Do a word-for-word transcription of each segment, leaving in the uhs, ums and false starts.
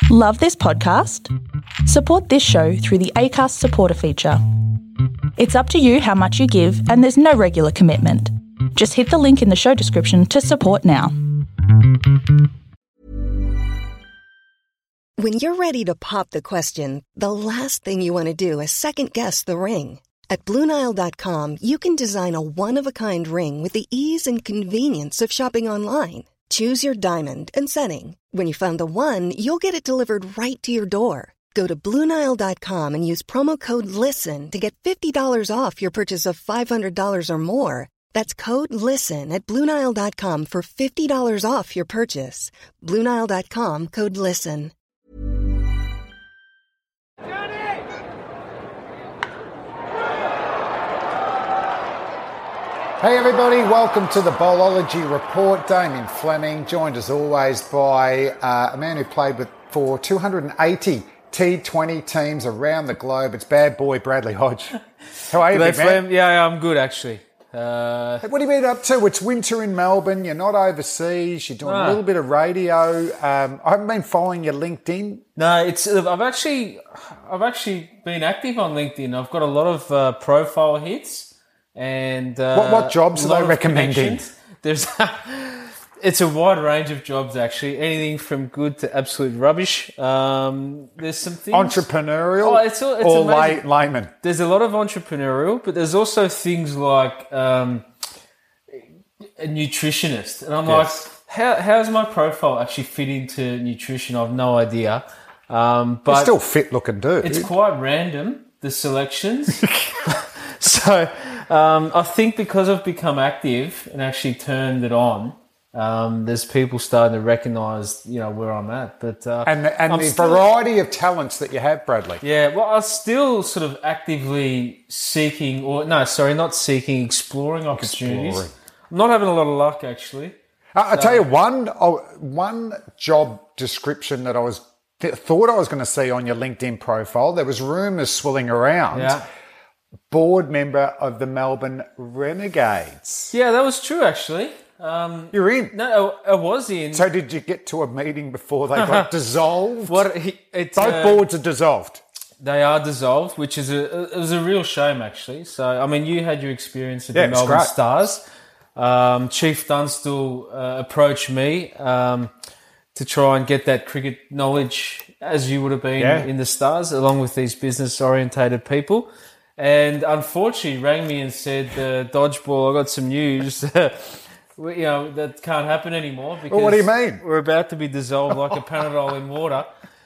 Love this podcast? Support this show through the Acast supporter feature. It's up to you how much you give, and there's no regular commitment. Just hit the link in the show description to support now. When you're ready to pop the question, the last thing you want to do is second-guess the ring. At Blue Nile dot com, you can design a one-of-a-kind ring with the ease and convenience of shopping online. Choose your diamond and setting. When you find the one, you'll get it delivered right to your door. Go to Blue Nile dot com and use promo code LISTEN to get fifty dollars off your purchase of five hundred dollars or more. That's code LISTEN at Blue Nile dot com for fifty dollars off your purchase. Blue Nile dot com, code LISTEN. Hey everybody, welcome to the Bowlology Report. Damien Fleming, joined as always by uh, a man who played with for two hundred eighty T twenty teams around the globe. It's bad boy Bradley Hodge. How are you, big man? Yeah, I'm good actually. Uh, Hey, what have you been up to? It's winter in Melbourne. You're not overseas. You're doing No. a little bit of radio. Um, I haven't been following your LinkedIn. no, it's I've actually I've actually been active on LinkedIn. I've got a lot of uh, profile hits. And uh, What- what jobs a are lot they of recommending? connections. There's it's a wide range of jobs actually, anything from good to absolute rubbish. Um, there's some things Entrepreneurial Oh, it's all- it's or amazing. lay, layman? There's a lot of entrepreneurial, but there's also things like um, a nutritionist, and I'm Yes. like, how how's my profile actually fit into nutrition? I've no idea. Um, but You're still fit looking dude. it's quite random, the selections. So um, I think because I've become active and actually turned it on, um, there's people starting to recognise, you know, where I'm at. But uh, and the, and I'm the still- variety of talents that you have, Bradley. Yeah, well, I'm still sort of actively seeking, or no, sorry, not seeking, exploring opportunities. Exploring. I'm not having a lot of luck actually. I, I tell you one oh, one job description that I was th- thought I was going to see on your LinkedIn profile. There was rumours swirling around. Yeah. Board member of the Melbourne Renegades. Yeah, that was true actually. Um, You're in. no, I, I was in. So did you get to a meeting before they got dissolved? what it, it, Both uh, boards are dissolved. They are dissolved, which is a it was a real shame actually. So I mean, you had your experience at Yeah, the it's Melbourne great. Stars. Um, Chief Dunstall uh, approached me um, to try and get that cricket knowledge, as you would have been Yeah. in the Stars, along with these business orientated people. And unfortunately, rang me and said, uh, "Dodgeball, I got some news. We- you know that can't happen anymore because Well, what do you mean? we're about to be dissolved like a Panadol in water."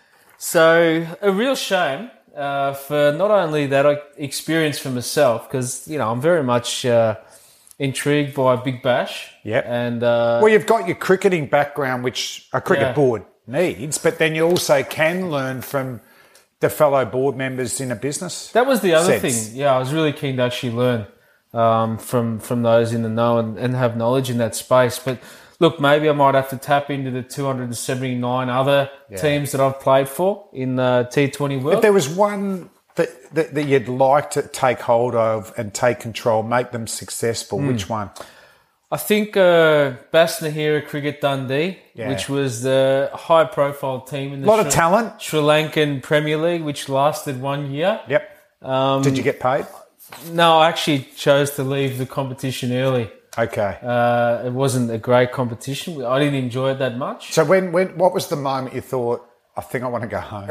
So a real shame uh, for not only that experience for myself, because you know I'm very much uh, intrigued by Big Bash. Yep. And uh, Well, you've got your cricketing background, which a cricket Yeah. board needs, but then you also can learn from the fellow board members in a business. that was the other sense. thing. Yeah, I was really keen to actually learn um, from from those in the know and, and have knowledge in that space. But look, maybe I might have to tap into the two hundred seventy-nine other teams that I've played for in the T twenty world. If there was one that, that, that you'd like to take hold of and take control, make them successful, Hmm. which one? I think uh, Basnahira Cricket Dundee, Yeah. which was the high-profile team in the Lot of Sri, talent. Sri Lankan Premier League, which lasted one year. Yep. Um, Did you get paid? No, I actually chose to leave the competition early. Okay. Uh, it wasn't a great competition. I didn't enjoy it that much. So when, when what was the moment you thought, I think I want to go home?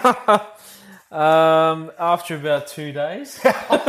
Um, after about two days.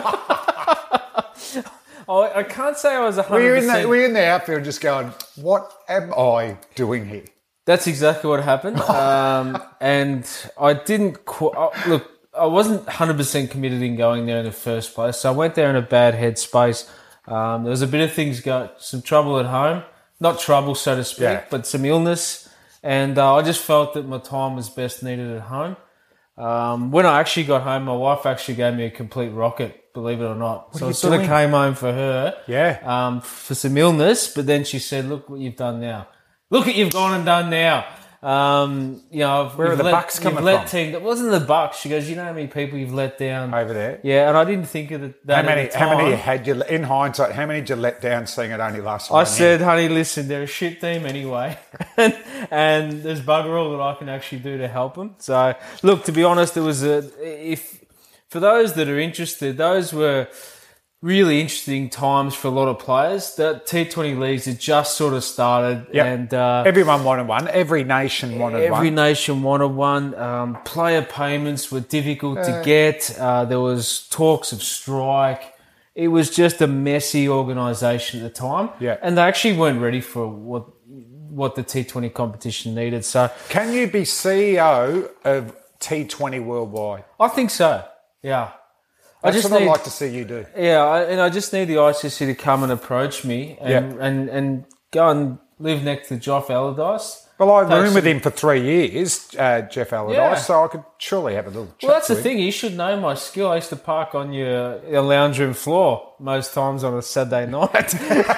I, I can't say I was one were, you hundred in the, percent. were you in the outfield just going, what am I doing here? That's exactly what happened. Um, and I didn't qu- uh, look. I wasn't one hundred percent committed in going there in the first place. So I went there in a bad headspace. Um, there was a bit of things go, some trouble at home, not trouble so to speak, Yeah. but some illness. And uh, I just felt that my time was best needed at home. Um, when I actually got home, my wife actually gave me a complete rocket, believe it or not. so are I you sort of doing? came home for her. Yeah. Um, for some illness, but then she said, "Look what you've done now. Look what you've gone and done now." Um, you know, I've, Where are you've the let, Bucks coming you've let from? Team, that wasn't the Bucks. She goes, you know how many people you've let down Over there? Yeah, and I didn't think of that. How many? At the How many time. had you? In hindsight, how many did you let down? Seeing it only last. I said, honey, listen, they're a shit team anyway, and, and there's bugger all that I can actually do to help them. So, look, to be honest, it was a if for those that are interested, those were really interesting times for a lot of players. The T twenty leagues had just sort of started, Yep. and uh, everyone wanted one. Every nation wanted every one. nation wanted one. Um, player payments were difficult to get. Uh, there was talks of strike. It was just a messy organisation at the time, Yeah. and they actually weren't ready for what what the T twenty competition needed. So Can you be C E O of T twenty worldwide? I think so. Yeah. I That's just what need, I'd like to see you do. Yeah, I, and I just need the I C C to come and approach me and Yeah. and, and go and live next to Geoff Allardyce. Well, I Take roomed with some- him for three years, uh, Geoff Allardyce, Yeah. so I could surely have a little chat Well, that's to the him. thing. You should know my skill. I used to park on your, your lounge room floor most times on a Saturday night.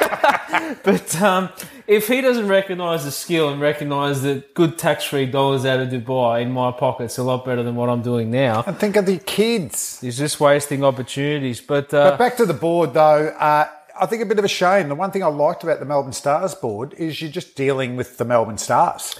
But um, if he doesn't recognise the skill and recognise that good tax-free dollars out of Dubai in my pocket's a lot better than what I'm doing now, And think of the kids. he's just wasting opportunities. But, uh, But back to the board, though, uh, I think a bit of a shame. The one thing I liked about the Melbourne Stars board is you're just dealing with the Melbourne Stars.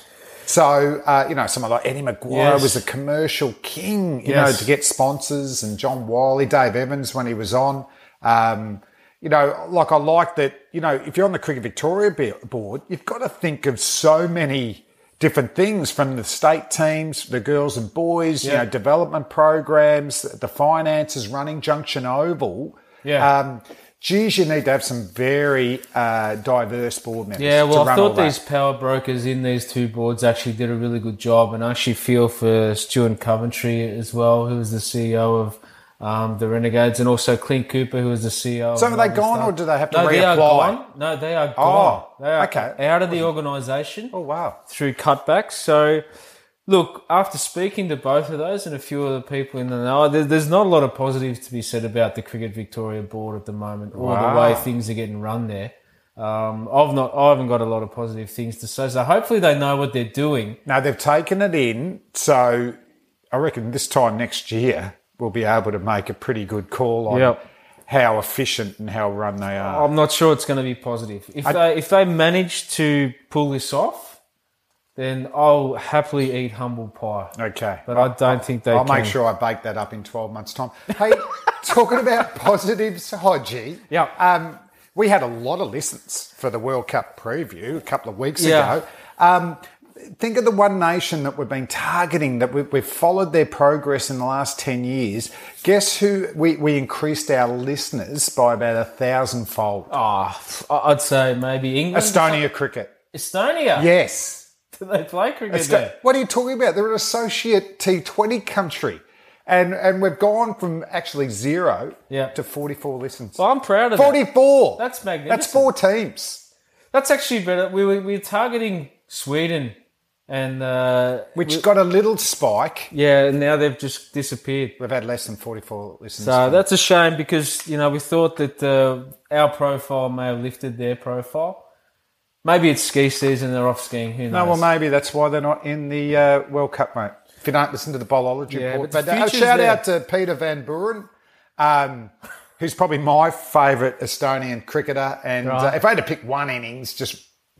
So, uh, you know, someone like Eddie Maguire Yes. was a commercial king, you Yes. know, to get sponsors, and John Wiley, Dave Evans when he was on. Um, you know, like I like that, you know, if you're on the Cricket Victoria be- board, you've got to think of so many different things, from the state teams, the girls and boys, you Yeah. know, development programs, the finances, running Junction Oval. Yeah. Um, geez, you need to have some very uh, diverse board members. yeah, well, to I run all thought that. these power brokers in these two boards actually did a really good job, and I actually feel for Stuart Coventry as well, who was the C E O of um, the Renegades, and also Clint Cooper, who was the C E O. So of are they Melbourne gone, Stars. or do they have to no, reapply? They are gone. No, they are gone. Oh, they are okay. out of the organisation. Oh, wow. Through cutbacks. So, look, after speaking to both of those and a few other people in the know, there, there's not a lot of positives to be said about the Cricket Victoria board at the moment, or Wow. the way things are getting run there. Um, I've not, I haven't got a lot of positive things to say. So hopefully they know what they're doing. Now, they've taken it in, so I reckon this time next year we'll be able to make a pretty good call on Yep. how efficient and how run they are. I'm not sure it's going to be positive. If they if they manage to pull this off, then I'll happily eat humble pie. Okay. But I don't think they I'll can. make sure I bake that up in twelve months' time. Hey, talking about positives, Hodgie. Yeah. Um, we had a lot of listens for the World Cup preview a couple of weeks Yeah. ago. Um, think of the one nation that we've been targeting, that we, we've followed their progress in the last ten years. Guess who? We, we increased our listeners by about a thousand-fold. Oh, I'd say maybe England. Estonia cricket. Estonia? Yes. Do they play cricket Esto- there? what are you talking about? They're an associate T twenty country. And and we've gone from actually zero Yeah. to forty-four listens. Well, I'm proud of that. forty-four. That's magnificent. That's four teams, That's actually better. We were, we were targeting Sweden, and uh, which we- got a little spike. yeah, and now they've just disappeared. We've had less than forty-four listens. So that's a shame, because you know we thought that uh, our profile may have lifted their profile. Maybe it's ski season; they're off skiing. Who knows? no, well, maybe that's why they're not in the uh, World Cup, mate. If you don't listen to the Bowlology Yeah, report. but the But, uh, a future's shout there. out to Peter Van Buren, um, who's probably my favourite Estonian cricketer. And uh, Right. if I had to pick one innings, just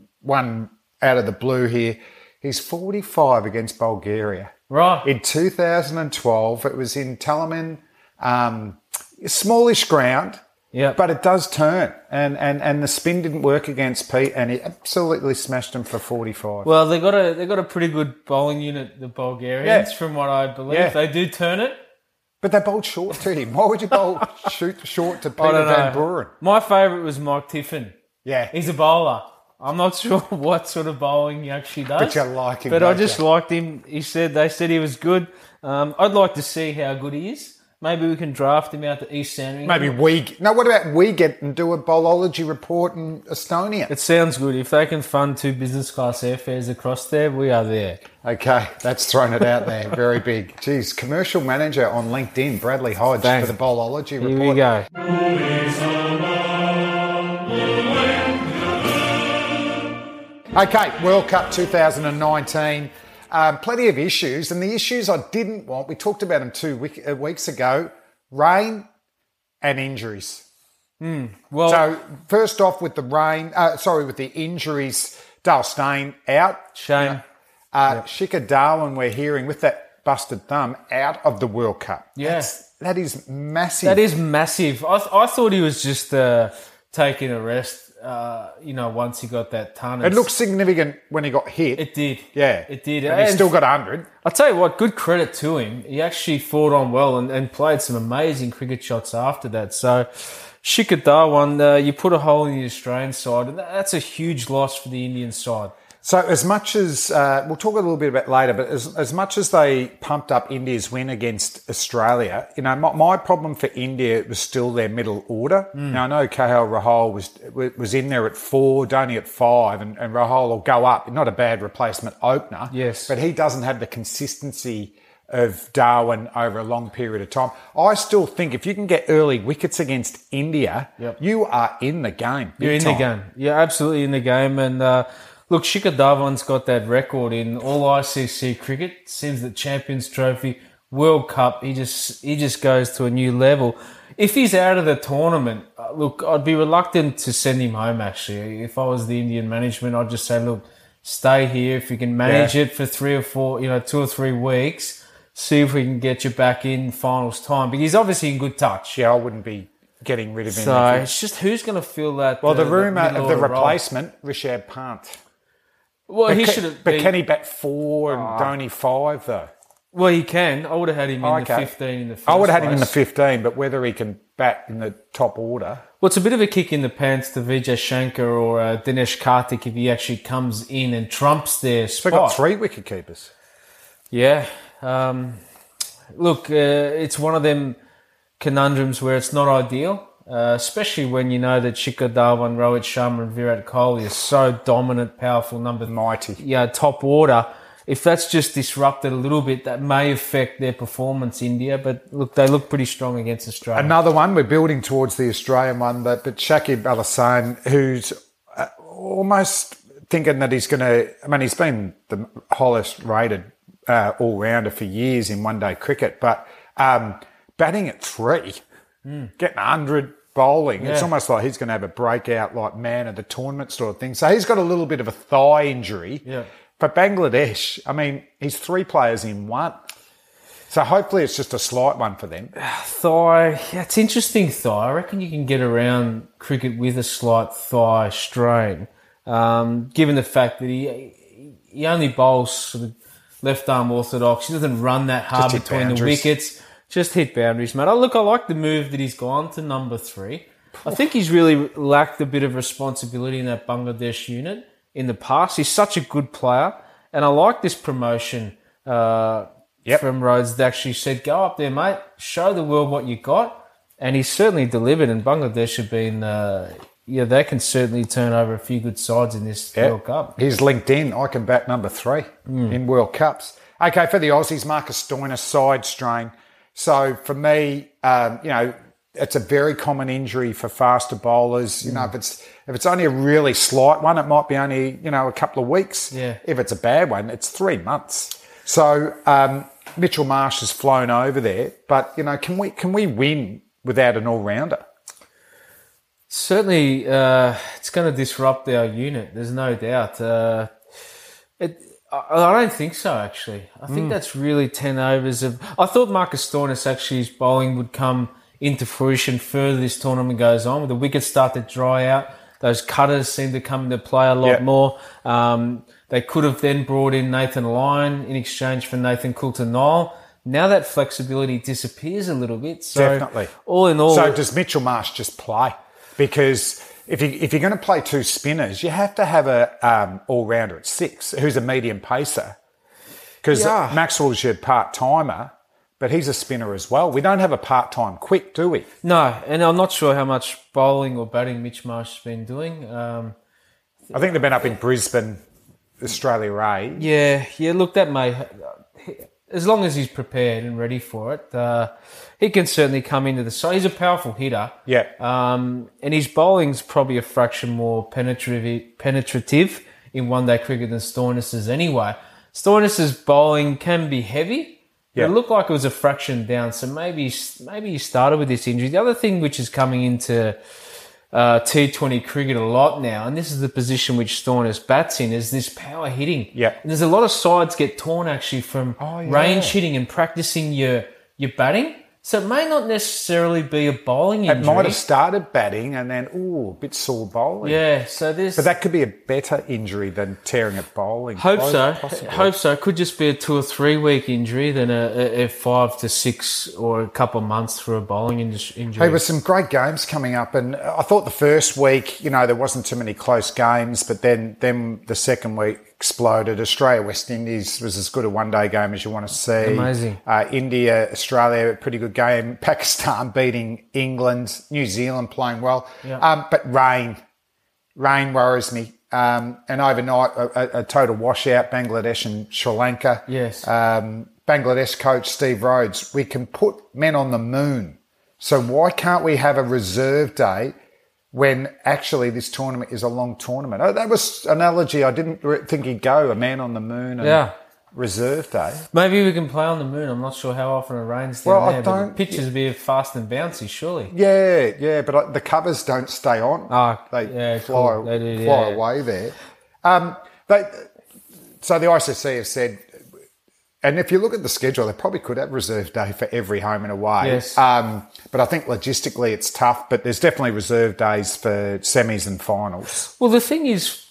one out of the blue here, he's forty-five against Bulgaria. Right. In two thousand twelve, it was in Talaman, um, smallish ground, Yeah. but it does turn. And, and, and the spin didn't work against Pete, and he absolutely smashed him for forty-five. Well, they got a they got a pretty good bowling unit, the Bulgarians, Yeah. from what I believe. Yeah. They do turn it. But they bowled short to him. Why would you bowl shoot short to I Peter don't Van know. Buren? My favourite was Mike Tiffin. Yeah. He's a bowler. I'm not sure what sort of bowling he actually does. But you like him, But I don't just you? liked him. He said they said he was good. Um, I'd like to see how good he is. Maybe we can draft him out to East Sandringham. Maybe we... No, what about we get and do a bowlology report in Estonia? It sounds good. If they can fund two business class airfares across there, we are there. Okay, that's thrown it out there. Very big. Geez, commercial manager on LinkedIn, Bradley Hodge, Thanks. for the bowlology report. Here we go. Okay, World Cup two thousand nineteen. Um, plenty of issues, and the issues I didn't want, we talked about them two week, uh, weeks ago, rain and injuries. Mm, well, so first off with the rain, uh, sorry, with the injuries, Dale Steyn out. Shame. Uh, yep. Shikhar Dhawan, we're hearing, with that busted thumb, out of the World Cup. Yes. That's, that is massive. That is massive. I, th- I thought he was just uh, taking a rest. Uh, you know, once he got that ton. It looked significant when he got hit. It did. Yeah. It did. And, and he still got one hundred. I'll tell you what, good credit to him. He actually fought on well and, and played some amazing cricket shots after that. So, Shikhar Dhawan, uh, you put a hole in the Australian side, and that's a huge loss for the Indian side. So as much as, uh, we'll talk a little bit about later, but as, as much as they pumped up India's win against Australia, you know, my, my problem for India was still their middle order. Mm. Now, I know K L Rahul was was in there at four, Dhoni at five, and, and Rahul will go up. Not a bad replacement opener. Yes. But he doesn't have the consistency of Darwin over a long period of time. I still think if you can get early wickets against India, yep. you are in the game. You're in time. the game. You're absolutely in the game. And, uh, look, Shikhar Dhawan's got that record in all I C C cricket. Seems that Champions Trophy, World Cup, he just he just goes to a new level. If he's out of the tournament, uh, look, I'd be reluctant to send him home, actually. If I was the Indian management, I'd just say, look, stay here. If you can manage yeah. it for three or four, you know, two or three weeks, see if we can get you back in finals time. But he's obviously in good touch. Yeah, I wouldn't be getting rid of him. So it's just who's going to fill that Well, uh, the rumour of the role. replacement, Rishabh Pant. Well, but he can, should have. But been, can he bat four and oh. Dhoni five though? Well, he can. I would have had him in oh, okay. the fifteen in the first I would have had place. him in the fifteen, but whether he can bat in the top order. Well, it's a bit of a kick in the pants to Vijay Shankar or uh, Dinesh Karthik if he actually comes in and trumps their spot. So they've got three wicket keepers. Yeah. Um, look, uh, it's one of them conundrums where it's not ideal. Uh, especially when you know that Shikhar Dhawan, Rohit Sharma and Virat Kohli are so dominant, powerful, number mighty, yeah, top order. If that's just disrupted a little bit, that may affect their performance, India. But look, they look pretty strong against Australia. Another one, we're building towards the Australian one, but, but Shakib Al Hasan, who's uh, almost thinking that he's going to, I mean, he's been the highest rated uh, all-rounder for years in one-day cricket, but um, batting at three, mm. getting one hundred, bowling, yeah. It's almost like he's going to have a breakout like man of the tournament sort of thing. So he's got a little bit of a thigh injury. Yeah. But Bangladesh, I mean, he's three players in one. So hopefully it's just a slight one for them. Thigh, yeah, it's interesting thigh. I reckon you can get around cricket with a slight thigh strain, um, given the fact that he he only bowls sort of left arm orthodox. He doesn't run that hard between boundaries. The wickets. Just hit boundaries, mate. Oh, look, I like the move that he's gone to number three. I think he's really lacked a bit of responsibility in that Bangladesh unit in the past. He's such a good player. And I like this promotion uh, yep. from Rhodes that actually said, go up there, mate, show the world what you got. And he's certainly delivered. And Bangladesh have been, uh, yeah, they can certainly turn over a few good sides in this yep. World Cup. He's linked in. I can bat number three mm. in World Cups. Okay, for the Aussies, Marcus Stoinis, side strain. So for me, um, you know, it's a very common injury for faster bowlers. You know, mm. if it's if it's only a really slight one, it might be only, you know, a couple of weeks. Yeah. If it's a bad one, it's three months. So um, Mitchell Marsh has flown over there, but you know, can we can we win without an all rounder? Certainly, uh, it's going to disrupt our unit. There's no doubt. Uh, it. I don't think so, actually. I think mm. that's really ten overs of... I thought Marcus Stoinis, actually, his bowling would come into fruition further this tournament goes on. When the wickets start to dry out, those cutters seem to come into play a lot yep. more. Um, they could have then brought in Nathan Lyon in exchange for Nathan Coulter-Nile. Now that flexibility disappears a little bit. So Definitely. All in all... So does Mitchell Marsh just play? Because... If, you, if you're going to play two spinners, you have to have a um, all-rounder at six who's a medium pacer. Because yeah. Maxwell's your part-timer, but he's a spinner as well. We don't have a part-time quick, do we? No, and I'm not sure how much bowling or batting Mitch Marsh has been doing. Um, I think they've been up in Brisbane, Australia A. Yeah, yeah, look, that may... As long as he's prepared and ready for it, uh, he can certainly come into the side. He's a powerful hitter. Yeah. Um, and his bowling's probably a fraction more penetrative, penetrative in one-day cricket than Stoinis's anyway. Stoinis's bowling can be heavy. Yeah. It looked like it was a fraction down, so maybe maybe he started with this injury. The other thing which is coming into uh, T twenty cricket a lot now, and this is the position which Stoinis bats in, is this power hitting. Yeah. And there's a lot of sides get torn actually from Oh, yeah. range hitting and practicing your your batting. So it may not necessarily be a bowling injury. It might have started batting and then, ooh, a bit sore bowling. Yeah, so this... But that could be a better injury than tearing at bowling. Hope so. Possibly. Hope so. It could just be a two or three week injury than a, a, a five to six or a couple of months for a bowling injury. There were some great games coming up, and I thought the first week, you know, there wasn't too many close games, but then, then the second week exploded. Australia, West Indies was as good a one-day game as you want to see. Amazing. Uh, India, Australia, a pretty good game. Pakistan beating England. New Zealand playing well. Yeah. Um, but rain, rain worries me. Um, and overnight, a, a total washout, Bangladesh and Sri Lanka. Yes. Um, Bangladesh coach Steve Rhodes, we can put men on the moon. So why can't we have a reserve day when actually this tournament is a long tournament? Oh, that was an analogy I didn't think he'd go, a man on the moon and Yeah. reserve day. Maybe we can play on the moon. I'm not sure how often it rains down Well, I there, but the don't- pitches would be fast and bouncy, surely. Yeah, yeah, but I- the covers don't stay on. Ah, they yeah, fly, cool. They do, fly yeah. away there. Um, they, so the I C C have said, and if you look at the schedule, they probably could have reserve day for every home and away. Yes. Um, but I think logistically it's tough, but there's definitely reserve days for semis and finals. Well, the thing is,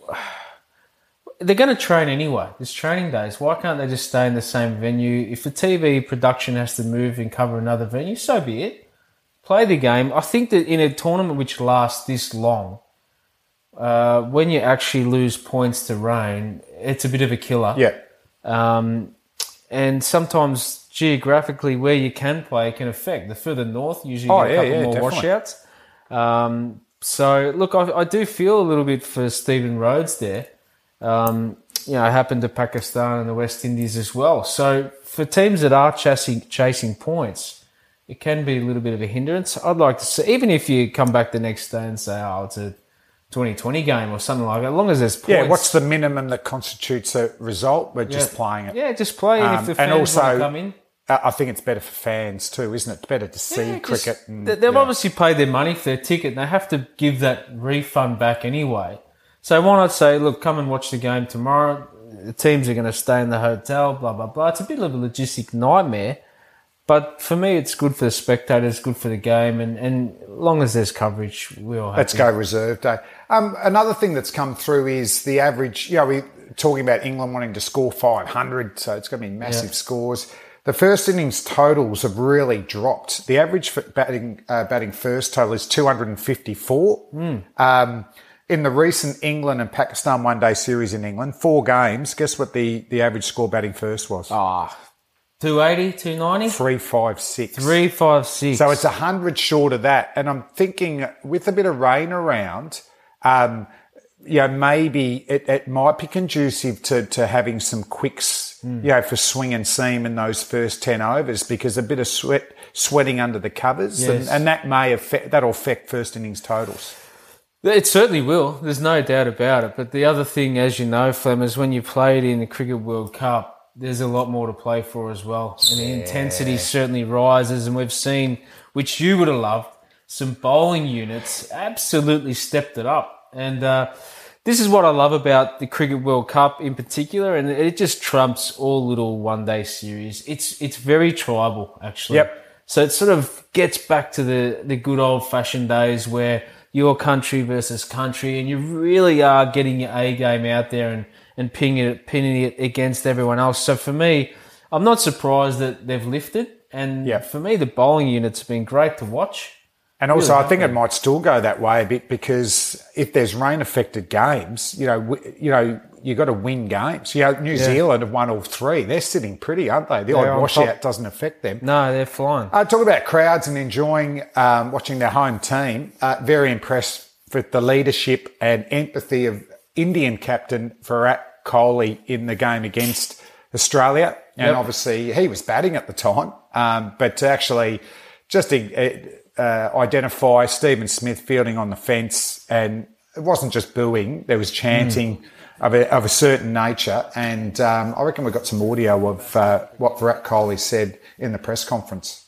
they're going to train anyway. There's training days. Why can't they just stay in the same venue? If the T V production has to move and cover another venue, so be it. Play the game. I think that in a tournament which lasts this long, uh, when you actually lose points to rain, it's a bit of a killer. Yeah. Um, and sometimes geographically where you can play can affect. The further north, usually Oh, get a yeah, couple yeah, more definitely. washouts. Um, so, look, I, I do feel a little bit for Stephen Rhodes there. Um, you know, it happened to Pakistan and the West Indies as well. So, for teams that are chasing, chasing points, it can be a little bit of a hindrance. I'd like to see, even if you come back the next day and say, oh, it's a twenty twenty game or something like that, as long as there's points. Yeah, what's the minimum that constitutes a result? We're just Yeah. playing it. Yeah, just play. And Um, if the and fans also, want to come in. Uh, I think it's better for fans too, isn't it? It's better to see Yeah, just- cricket. And, they- they've yeah. obviously paid their money for their ticket and they have to give that refund back anyway. So why not say, look, come and watch the game tomorrow. The teams are going to stay in the hotel, blah, blah, blah. It's a bit of a logistic nightmare. But for me, it's good for the spectators, good for the game. And, and as long as there's coverage, we're all happy. Let's go reserve day. Um, another thing that's come through is the average, you know, we're talking about England wanting to score five hundred, so it's going to be massive Yeah. scores. The first innings totals have really dropped. The average for batting, uh, batting first total is two hundred fifty-four. Mm. Um, in the recent England and Pakistan one-day series in England, four games, guess what the, the average score batting first was? Ah, two eighty, two ninety? three five six. three five six. So it's one hundred short of that. And I'm thinking with a bit of rain around, um, you know, maybe it, it might be conducive to, to having some quicks, Mm. you know, for swing and seam in those first ten overs because a bit of sweat, sweating under the covers Yes. and, and that may affect, that'll affect first innings totals. It certainly will. There's no doubt about it. But the other thing, as you know, Flem, is when you played in the Cricket World Cup, there's a lot more to play for as well. And the intensity certainly rises. And we've seen, which you would have loved, some bowling units absolutely stepped it up. And uh, this is what I love about the Cricket World Cup in particular. And it just trumps all little one-day series. It's it's very tribal, actually. Yep. So it sort of gets back to the, the good old-fashioned days where your country versus country, and you really are getting your A game out there and, and pinning it, pinning it against everyone else. So for me, I'm not surprised that they've lifted. And Yeah. for me, the bowling units have been great to watch. And also, Really I think it happy. might still go that way a bit because if there's rain-affected games, you know, w- you know, you got to win games. You know, New Zealand have won all three. They're sitting pretty, aren't they? The They're odd on washout top. doesn't affect them. No, they're flying. Uh, talk about crowds and enjoying um, watching their home team. Uh, very impressed with the leadership and empathy of Indian captain Virat Kohli in the game against Australia. And Yep. obviously he was batting at the time, um, but to actually just uh, uh, identify Stephen Smith fielding on the fence and it wasn't just booing. There was chanting mm. of, a, of a certain nature. And um, I reckon we got some audio of uh, what Virat Kohli said in the press conference.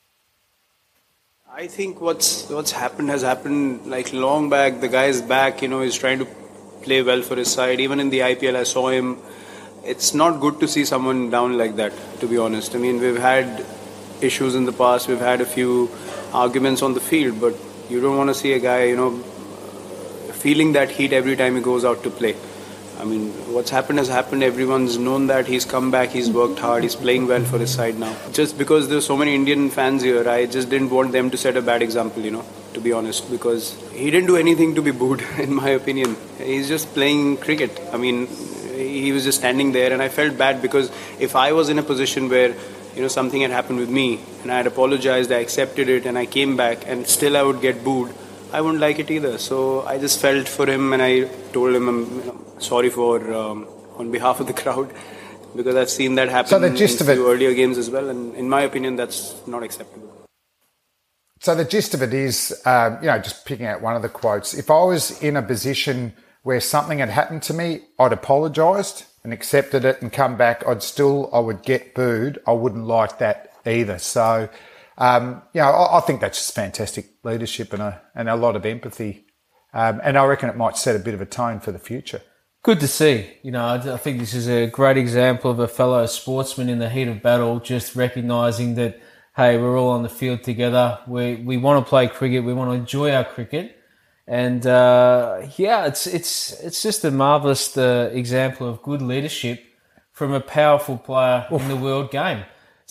I think what's what's happened has happened like long back. The guy's back, you know, he's trying to play well for his side. Even in the I P L, I saw him. It's not good to see someone down like that, to be honest. I mean, we've had issues in the past. We've had a few arguments on the field, but you don't want to see a guy, you know, feeling that heat every time he goes out to play. I mean, what's happened has happened. Everyone's known that. He's come back, he's worked hard, he's playing well for his side now. Just because there's so many Indian fans here, I just didn't want them to set a bad example, you know, to be honest, because he didn't do anything to be booed, in my opinion. He's just playing cricket. I mean, he was just standing there, and I felt bad because if I was in a position where, you know, something had happened with me and I had apologized, I accepted it, and I came back and still I would get booed, I wouldn't like it either. So I just felt for him, and I told him I'm you know, sorry for um, on behalf of the crowd, because I've seen that happen so the gist in of a few it, earlier games as well, and in my opinion, that's not acceptable. So the gist of it is, um, you know, just picking out one of the quotes, if I was in a position where something had happened to me, I'd apologised and accepted it and come back, I'd still, I would get booed. I wouldn't like that either. So, um, you know, I, I think that's just fantastic leadership and a, and a lot of empathy. Um, and I reckon it might set a bit of a tone for the future. Good to see. You know, I think this is a great example of a fellow sportsman in the heat of battle, just recognising that, hey, we're all on the field together. We we want to play cricket. We want to enjoy our cricket. And, uh, yeah, it's it's it's just a marvellous uh, example of good leadership from a powerful player Oof. in the world game.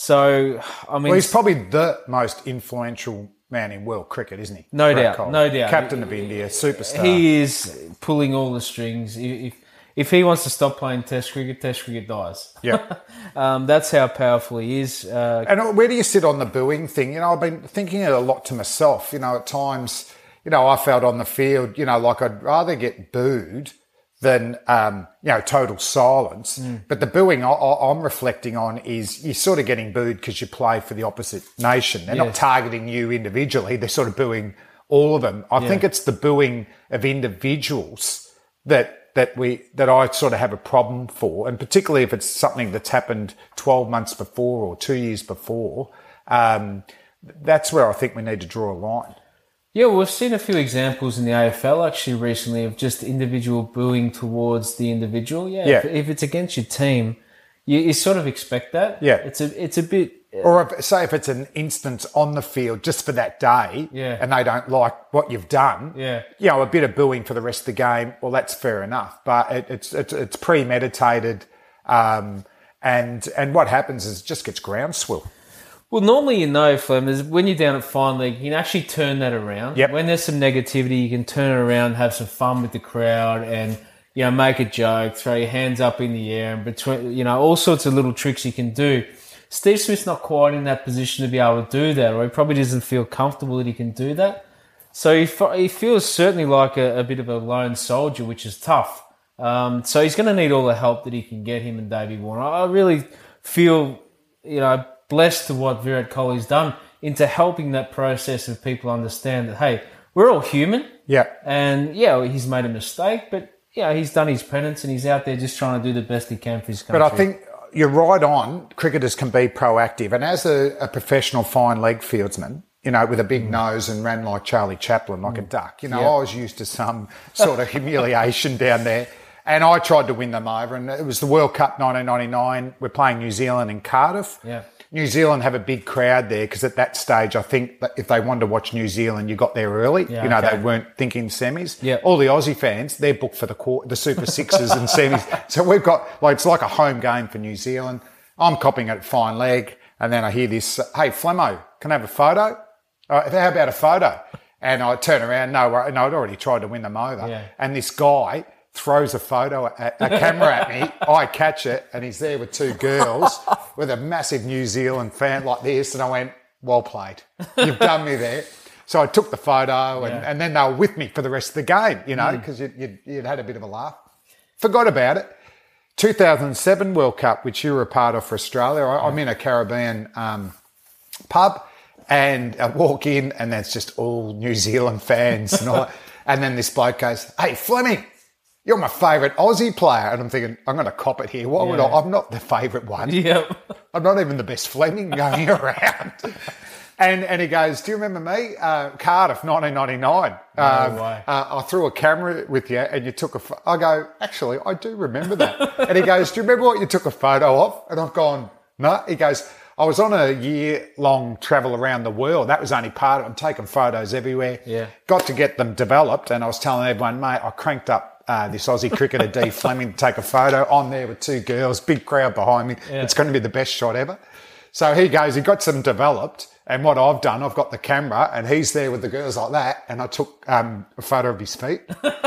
So, I mean... Well, he's probably the most influential man in world cricket, isn't he? No Virat doubt, Kohli. no doubt. Captain of India, superstar. He is pulling all the strings. If if he wants to stop playing Test cricket, Test cricket dies. Yeah. um, that's how powerful he is. Uh, and where do you sit on the booing thing? You know, I've been thinking it a lot to myself. You know, at times... You know, I felt on the field, you know, like I'd rather get booed than, um, you know, total silence. Mm. But the booing I, I, I'm reflecting on is you're sort of getting booed because you play for the opposite nation. They're yes. not targeting you individually. They're sort of booing all of them. I yeah. think it's the booing of individuals that that we that I sort of have a problem for, and particularly if it's something that's happened twelve months before or two years before. Um, that's where I think we need to draw a line. Yeah, well, we've seen a few examples in the A F L actually recently of just individual booing towards the individual. Yeah, yeah. If, if it's against your team, you, you sort of expect that. Yeah, it's a it's a bit. Uh, or if, say if it's an instance on the field just for that day, yeah. and they don't like what you've done, yeah, you know, a bit of booing for the rest of the game. Well, that's fair enough, but it, it's it's it's premeditated, um, and and what happens is it just gets groundswell. Well, normally, you know, Flem, is when you're down at fine league, you can actually turn that around. Yep. When there's some negativity, you can turn it around, have some fun with the crowd, and you know, make a joke, throw your hands up in the air, and between, you know, all sorts of little tricks you can do. Steve Smith's not quite in that position to be able to do that, or he probably doesn't feel comfortable that he can do that. So he he feels certainly like a, a bit of a lone soldier, which is tough. Um, so he's going to need all the help that he can get, him and Davey Warner. I really feel, you know, blessed to what Virat Kohli's done into helping that process of people understand that, hey, we're all human. Yeah. And, yeah, he's made a mistake, but, yeah, he's done his penance and he's out there just trying to do the best he can for his country. But I think you're right on. Cricketers can be proactive. And as a, a professional fine leg fieldsman, you know, with a big mm. nose and ran like Charlie Chaplin, like mm. a duck, you know, yep. I was used to some sort of humiliation down there. And I tried to win them over. And it was the World Cup nineteen ninety-nine. We're playing New Zealand in Cardiff. Yeah. New Zealand have a big crowd there because at that stage, I think that if they wanted to watch New Zealand, you got there early. Yeah, you know, okay. they weren't thinking semis. Yep. All the Aussie fans, they're booked for the quarter, the Super Sixes and semis. So we've got, like, it's like a home game for New Zealand. I'm copying it at fine leg. And then I hear this, hey, Flemo, can I have a photo? Uh, how about a photo? And I turn around, no, no, I'd already tried to win them over. Yeah. And this guy throws a photo, a, a camera at me. I catch it, and he's there with two girls with a massive New Zealand fan like this. And I went, well played. You've done me there. So I took the photo, and, yeah. and then they were with me for the rest of the game, you know, because mm. you'd, you'd, you'd had a bit of a laugh. Forgot about it. two thousand seven World Cup, which you were a part of for Australia. I, I'm in a Caribbean um, pub, and I walk in, and that's just all New Zealand fans and all that. And then this bloke goes, hey, Fleming, you're my favourite Aussie player. And I'm thinking, I'm going to cop it here. Why would Yeah. I? I'm not the favourite one. Yep. I'm not even the best Fleming going around. And and he goes, do you remember me? Uh, Cardiff, nineteen ninety-nine. No um, way. Uh, I threw a camera with you and you took a pho- I go, actually, I do remember that. And he goes, do you remember what you took a photo of? And I've gone, no. He goes, I was on a year-long travel around the world. That was only part of it. I'm taking photos everywhere. Yeah. Got to get them developed. And I was telling everyone, mate, I cranked up uh, this Aussie cricketer, D. Fleming, to take a photo. I'm there with two girls, big crowd behind me. Yeah. It's going to be the best shot ever. So he goes, he got some developed. And what I've done, I've got the camera and he's there with the girls like that. And I took um, a photo of his feet.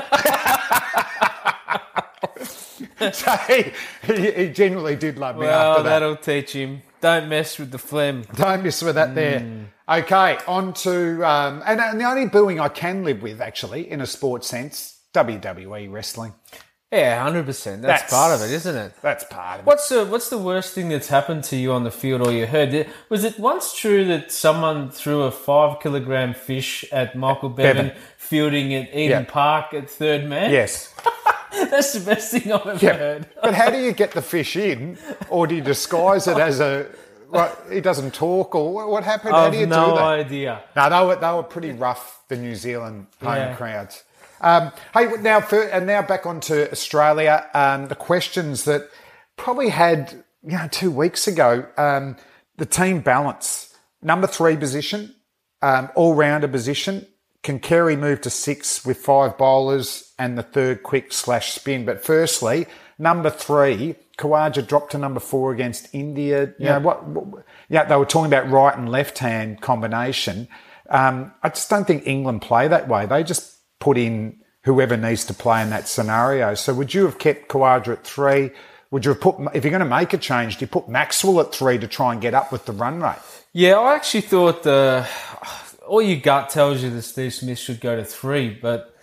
So he, he, he genuinely did love me Well, after that. that'll teach him. Don't mess with the phlegm. Don't mess with that there. Okay, on to, um, and, and the only booing I can live with, actually, in a sports sense, W W E wrestling. Yeah, one hundred percent. That's, That's- part of it, isn't it? That's part of it. What's the What's the worst thing that's happened to you on the field or you heard? Did- Was it once true that someone threw a five kilogram fish at Michael Bevan, Bevan. fielding at Eden Yeah. Park at third man? Yes. That's the best thing I've ever Yeah. heard. But how do you get the fish in? Or do you disguise it as a, what, he doesn't talk? Or what, what happened? How I've do you no do that? idea. No, they were, they were pretty rough, the New Zealand home Yeah. crowds. Um, hey, now for, and now back onto Australia. Um, the questions that probably had, you know, two weeks ago. Um, the team balance, number three position, um, all-rounder position. Can Carey move to six with five bowlers and the third quick slash spin? But firstly, number three, Khawaja dropped to number four against India. You Yeah. know what? what yeah, they were talking about right and left hand combination. Um, I just don't think England play that way. They just put in whoever needs to play in that scenario. So would you have kept Khawaja at three? Would you have put, if you're going to make a change, do you put Maxwell at three to try and get up with the run rate? Yeah, I actually thought the all your gut tells you that Steve Smith should go to three, but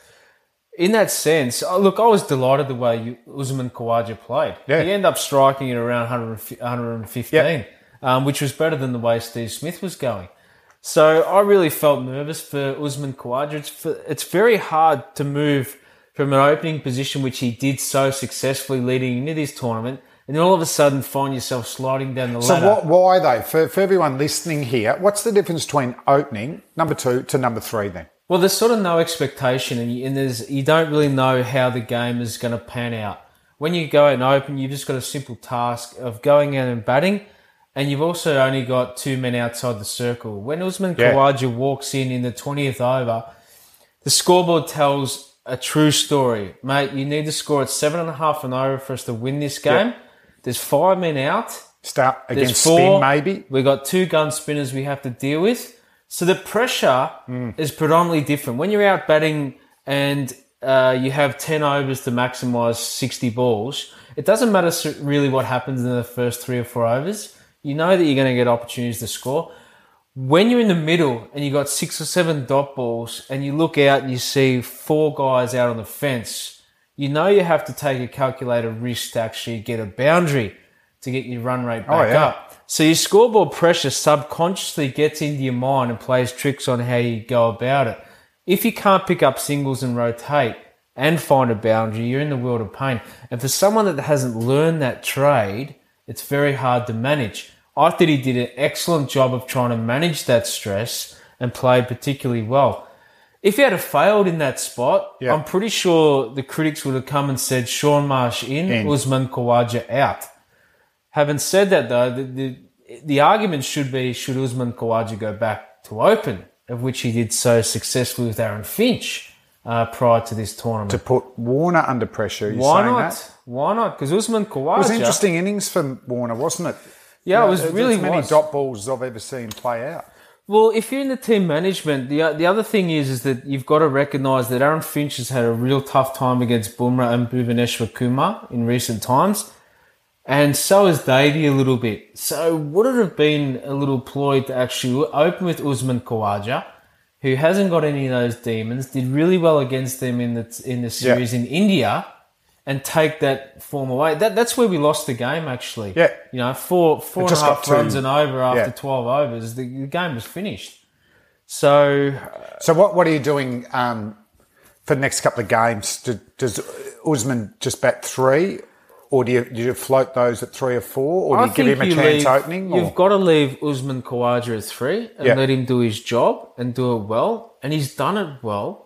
in that sense, oh, look, I was delighted the way you, Usman Khawaja played. Yeah. He ended up striking at around one hundred fifteen, Yep. um, which was better than the way Steve Smith was going. So I really felt nervous for Usman Khawaja. It's, for, it's very hard to move from an opening position, which he did so successfully leading into this tournament, and then all of a sudden find yourself sliding down the So ladder. what, why though? For, for everyone listening here, what's the difference between opening, number two, to number three then? Well, there's sort of no expectation, and, you, and there's you don't really know how the game is going to pan out. When you go out and open, you've just got a simple task of going out and batting, and you've also only got two men outside the circle. When Usman Yeah. Khawaja walks in in the twentieth over, the scoreboard tells a true story. Mate, you need to score at seven and a half and over for us to win this game. Yeah. There's five men out. Start There's against four. spin maybe? We've got two gun spinners we have to deal with. So the pressure is predominantly different. When you're out batting and uh, you have ten overs to maximise sixty balls, it doesn't matter s- really what happens in the first three or four overs. You know that you're going to get opportunities to score. When you're in the middle and you got six or seven dot balls and you look out and you see four guys out on the fence, you know you have to take a calculated risk to actually get a boundary to get your run rate back Oh, yeah. up. So your scoreboard pressure subconsciously gets into your mind and plays tricks on how you go about it. If you can't pick up singles and rotate and find a boundary, you're in the world of pain. And for someone that hasn't learned that trade, it's very hard to manage. I thought he did an excellent job of trying to manage that stress and played particularly well. If he had have failed in that spot, Yeah. I'm pretty sure the critics would have come and said Sean Marsh in, In. Usman Khawaja out. Having said that, though, the, the the argument should be, should Usman Khawaja go back to open, of which he did so successfully with Aaron Finch uh, prior to this tournament. To put Warner under pressure, you're Why saying not? that? Why not? Because Usman Khawaja... It was interesting innings for Warner, wasn't it? Yeah, You know, it was there's really as many was. dot balls as I've ever seen play out. Well, if you're in the team management, the the other thing is is that you've got to recognise that Aaron Finch has had a real tough time against Bumrah and Bhuvaneshwar Kumar in recent times, and so has Davey a little bit. So would it have been a little ploy to actually open with Usman Khawaja, who hasn't got any of those demons, did really well against them in the in the series in India, and take that form away? That that's where we lost the game actually. Yeah. You know, four four and a just half got too- runs and over after yeah. twelve overs, the, the game was finished. So So what, what are you doing um, for the next couple of games, do, does Usman just bat three, or do you, do you float those at three or four, or do I you give him a you chance leave, opening? Or? You've got to leave Usman Khawaja at three and Yeah. let him do his job and do it well, and he's done it well.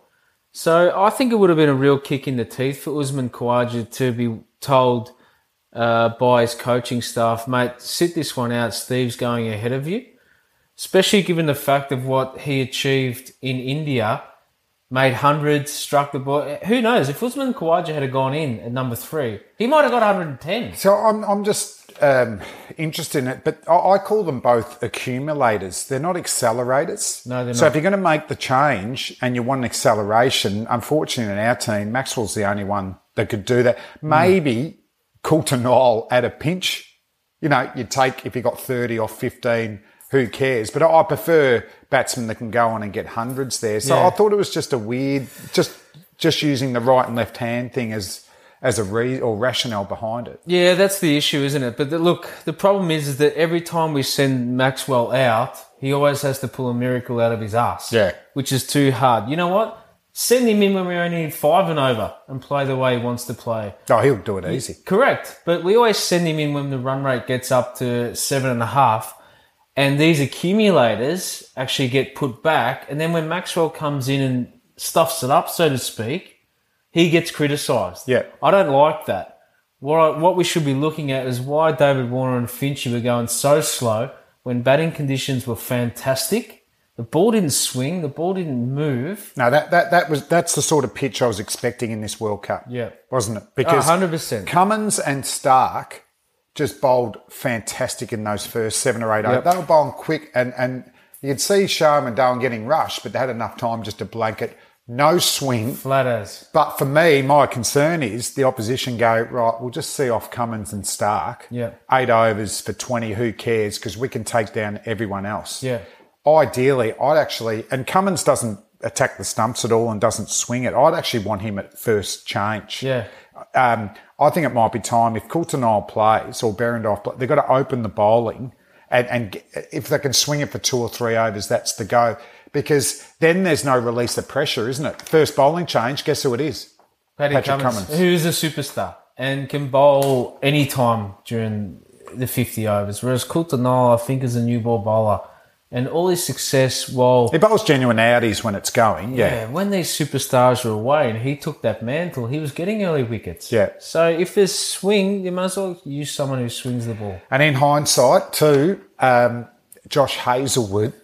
So I think it would have been a real kick in the teeth for Usman Khawaja to be told uh, by his coaching staff, mate, sit this one out, Steve's going ahead of you, especially given the fact of what he achieved in India, made hundreds, struck the ball. Who knows? If Usman Khawaja had gone in at number three, he might have got one hundred ten. So I'm I'm just um, interested in it, but I, I call them both accumulators. They're not accelerators. No, they're so not. if you're going to make the change and you want an acceleration, unfortunately in our team, Maxwell's the only one that could do that. Maybe Coulter-Nile at a pinch. You know, you take, if you got thirty or fifteen, who cares? But I prefer batsmen that can go on and get hundreds there. So Yeah. I thought it was just a weird, just just using the right and left hand thing as as a re or rationale behind it. Yeah, that's the issue, isn't it? But the, look, the problem is, is that every time we send Maxwell out, he always has to pull a miracle out of his ass. Yeah. Which is too hard. You know what? Send him in when we only need five and over and play the way he wants to play. Oh, he'll do it easy. Correct. But we always send him in when the run rate gets up to seven and a half. And these accumulators actually get put back. And then when Maxwell comes in and stuffs it up, so to speak, he gets criticised. Yeah. I don't like that. What I, what we should be looking at is why David Warner and Finchie were going so slow when batting conditions were fantastic. The ball didn't swing. The ball didn't move. No, that, that, that was, that's the sort of pitch I was expecting in this World Cup. Yeah. Wasn't it? Oh, Because one hundred percent. Cummins and Stark just bowled fantastic in those first seven or eight. Yep. They were bowling quick, and, and you could see Sharma and Dale getting rushed, but they had enough time just to blanket. No swing. Flat as. But for me, my concern is the opposition go, right, we'll just see off Cummins and Stark. Yeah. Eight overs for twenty, who cares? Because we can take down everyone else. Yeah. Ideally, I'd actually, and Cummins doesn't attack the stumps at all and doesn't swing it. I'd actually want him at first change. Yeah. Um, I think it might be time, if Coulter-Nile plays or Berendorf plays, they've got to open the bowling, and, and get, if they can swing it for two or three overs, that's the go. Because then there's no release of pressure, isn't it? First bowling change, guess who it is? Paddy Patrick Cummins, Cummins. who's a superstar and can bowl any time during the fifty overs. Whereas Coulter-Nile, I think, is a new ball bowler. And all his success while... He bowls genuine outies when it's going, yeah. Yeah, when these superstars were away and he took that mantle, he was getting early wickets. Yeah. So if there's swing, you might as well use someone who swings the ball. And in hindsight, too, um, Josh Hazlewood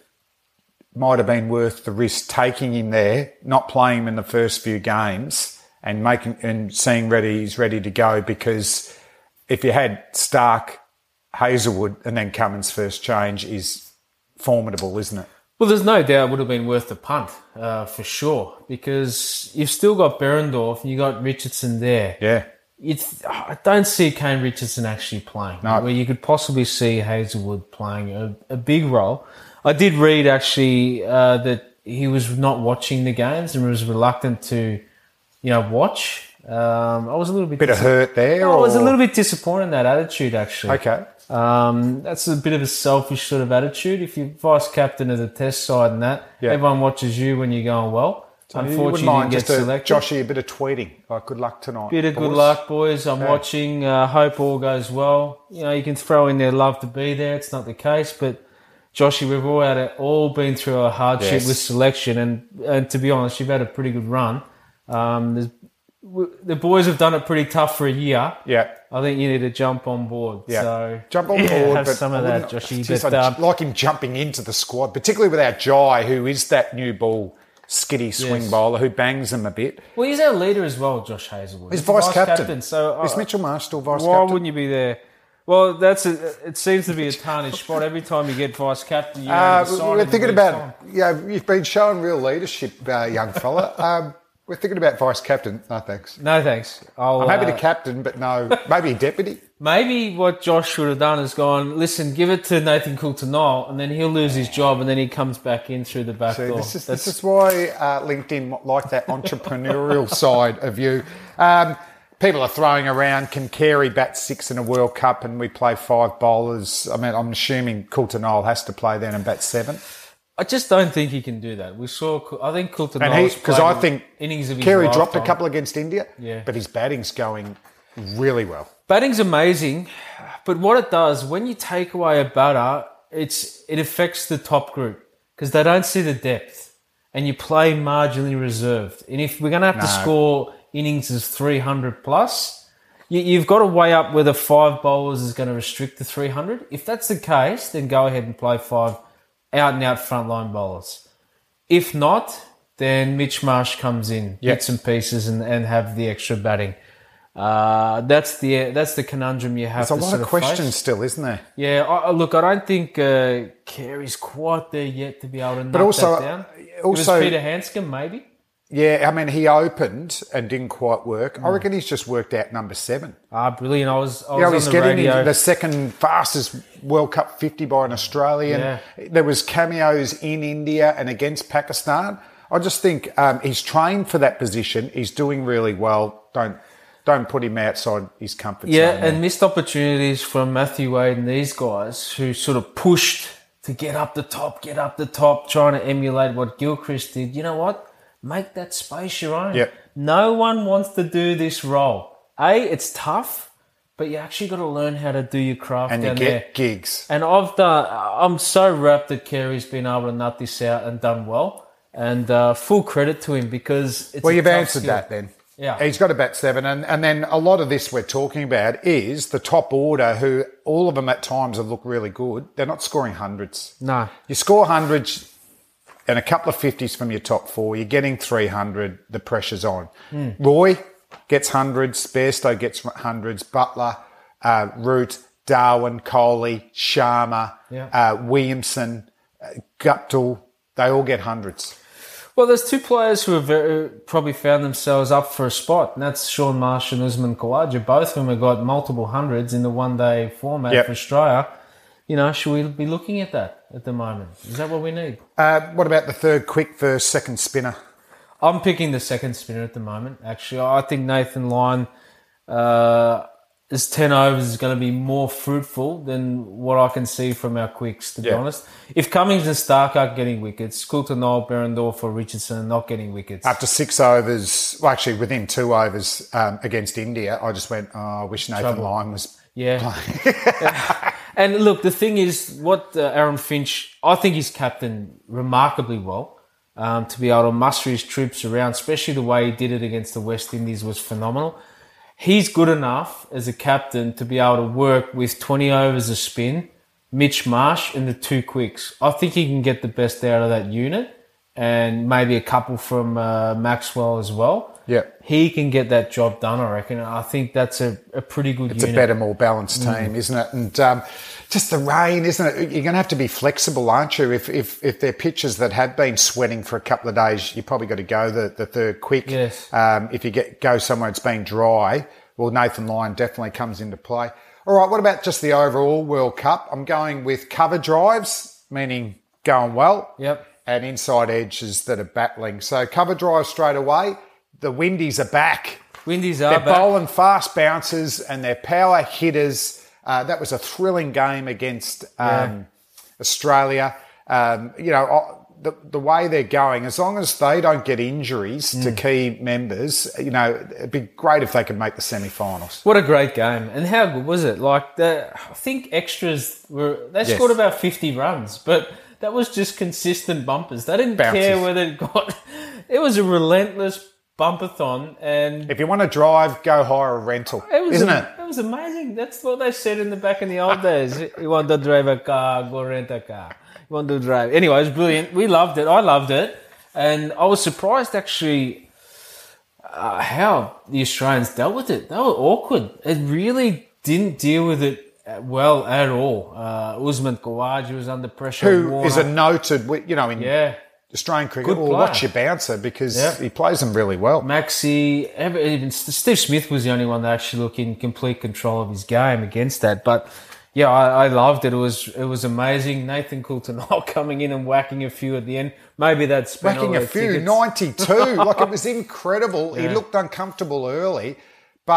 might have been worth the risk taking him there, not playing him in the first few games and making and seeing ready he's ready to go, because if you had Stark, Hazlewood and then Cummins first change is formidable, isn't it? Well, there's no doubt it would have been worth the punt, uh, for sure, because you've still got Berendorf and you got Richardson there. Yeah. It's, I don't see Kane Richardson actually playing, No. where you could possibly see Hazlewood playing a, a big role. I did read actually uh, that he was not watching the games and was reluctant to, you know, watch. Um, I was a little bit Bit of hurt there? I was a or- little bit disappointed in that attitude, actually. Okay. Um, that's a bit of a selfish sort of attitude. If you're vice captain of the Test side and that, Yeah. everyone watches you when you're going well. You wouldn't Unfortunately, you mind didn't get just a, selected. Joshy, a bit of tweeting. Like, good luck tonight. Bit of good boys. luck, boys. I'm Yeah. watching. Uh, hope all goes well. You know, you can throw in there love to be there. It's not the case, but Joshy, we've all had a, all been through a hardship Yes. with selection, and and to be honest, you've had a pretty good run. Um, there's, w- the boys have done it pretty tough for a year. Yeah. I think you need to jump on board. Yeah. So Jump on yeah, board. have but some I of that, wouldn't- Joshy. Geez, But, I'd um, like him jumping into the squad, particularly without Jai, who is that new ball skitty swing Yes. bowler who bangs them a bit. well, he's our leader as well, Josh Hazlewood. He's vice captain. So Is uh, Mitchell Marsh still vice why captain? wouldn't you be there? Well, that's a, it. Seems to be a tarnished spot. Every time you get vice captain, you Uh, know, we're thinking about, yeah, you've been showing real leadership, uh, young fella. um, we're thinking about vice captain. No, thanks. No thanks. I'll, I'm happy uh, to captain, but no, maybe deputy. Maybe what Josh should have done is gone, listen, give it to Nathan Coulter-Nile, and then he'll lose his job, and then he comes back in through the back See, door. this is, That's- this is why uh, LinkedIn like that entrepreneurial side of you. Um, people are throwing around, can Carey bat six in a World Cup and we play five bowlers? I mean, I'm assuming Coulter-Nile has to play then and bat seven. I just don't think he can do that. We saw, I think Coulter And he, because I think innings of his Carey lifetime. dropped a couple against India, Yeah. but his batting's going really well. Batting's amazing, but what it does, when you take away a batter, it's it affects the top group because they don't see the depth and you play marginally reserved. And if we're going to have to No. score innings of three hundred plus, you, you've got to weigh up whether five bowlers is going to restrict the three hundred. If that's the case, then go ahead and play five out-and-out frontline bowlers. If not, then Mitch Marsh comes in, Yep. bits and pieces, and, and have the extra batting. Uh, that's the that's the conundrum you have There's a to lot sort of of questions face. still, isn't there? Yeah, I, I- look, I don't think uh, Carey's quite there yet to be able to knock also- that down. also- it was Peter Hanscom, maybe. Yeah, I mean, he opened and didn't quite work. I reckon he's just worked out number seven. Ah, brilliant! I was, I was You know, on he's the getting radio. into the second fastest World Cup fifty by an Australian. Yeah. There was cameos in India and against Pakistan. I just think um, he's trained for that position. He's doing really well. Don't don't put him outside his comfort Yeah, zone. there. and missed opportunities from Matthew Wade and these guys who sort of pushed to get up the top, get up the top, trying to emulate what Gilchrist did. You know what? Make that space your own. Yep. No one wants to do this role. A, it's tough, but you actually got to learn how to do your craft and you down get there. gigs. And I've done. I'm so wrapped that Carey's been able to nut this out and done well. And uh, full credit to him because it's Well, a you've tough answered skill. that then. Yeah. He's got a bat seven. And, and then a lot of this we're talking about is the top order who all of them at times have looked really good. They're not scoring hundreds. No. You score hundreds and a couple of fifties from your top four. You're getting three hundred. The pressure's on. Mm. Roy gets hundreds. Bairstow gets hundreds. Butler, uh, Root, Darwin, Coley, Sharma, Yeah. uh, Williamson, uh, Guptill. They all get hundreds. Well, there's two players who have very, probably found themselves up for a spot, and that's Sean Marsh and Usman Khawaja. Both of them have got multiple hundreds in the one-day format Yep. for Australia. You know, should we be looking at that at the moment? Is that what we need? Uh, what about the third quick versus second spinner? I'm picking the second spinner at the moment, actually. I think Nathan Lyon, uh, his ten overs is going to be more fruitful than what I can see from our quicks, to be Yeah. honest. If Cummings and Stark aren't getting wickets, Coulter, Noel, Berendorf or Richardson are not getting wickets. After six overs, well, actually within two overs um, against India, I just went, oh, I wish Nathan Trouble. Lyon was Yeah. And look, the thing is, what uh, Aaron Finch, I think he's captained remarkably well. Um, to be able to muster his troops around, especially the way he did it against the West Indies, was phenomenal. He's good enough as a captain to be able to work with twenty overs of spin, Mitch Marsh, and the two quicks. I think he can get the best out of that unit, and maybe a couple from uh, Maxwell as well. Yeah. He can get that job done, I reckon. I think that's a, a pretty good It's unit. a better, more balanced team, isn't it? And um, just the rain, isn't it? You're going to have to be flexible, aren't you? If if if they're pitches that have been sweating for a couple of days, you probably got to go the, the third quick. Yes. Um, if you get go somewhere it's been dry, well, Nathan Lyon definitely comes into play. All right, what about just the overall World Cup? I'm going with cover drives, meaning going well. Yep. And inside edges that are battling. So cover drive straight away. The Windies are back. Windies are They're back. bowling fast bouncers and they're power hitters. Uh, that was a thrilling game against um, Yeah. Australia. Um, you know, uh, the, the way they're going, as long as they don't get injuries Mm. to key members, you know, it'd be great if they could make the semi-finals. What a great game. And how good was it? Like, the, I think extras were, they Yes. scored about fifty runs, but that was just consistent bumpers. They didn't Bounces. care whether it got, it was a relentless bumpathon, and If you want to drive, go hire a rental, it was isn't a- it? It was amazing. That's what they said in the back in the old days. You want to drive a car, go rent a car. You want to drive. Anyway, it was brilliant. We loved it. I loved it. And I was surprised, actually, uh, how the Australians dealt with it. They were awkward. It really didn't deal with it well at all. Uh, Usman Khawaja was under pressure. Who Warner. is a noted, you know, in Yeah. Australian cricket, Good well, player. watch your bouncer because Yeah. he plays them really well. Maxi, ever- even Steve Smith was the only one that actually looked in complete control of his game against that. But yeah, I, I loved it. It was it was amazing. Nathan Coulter coming in and whacking a few at the end. Maybe that's spent all Whacking a their few, tickets. ninety-two. Like, it was incredible. He Yeah. looked uncomfortable early, but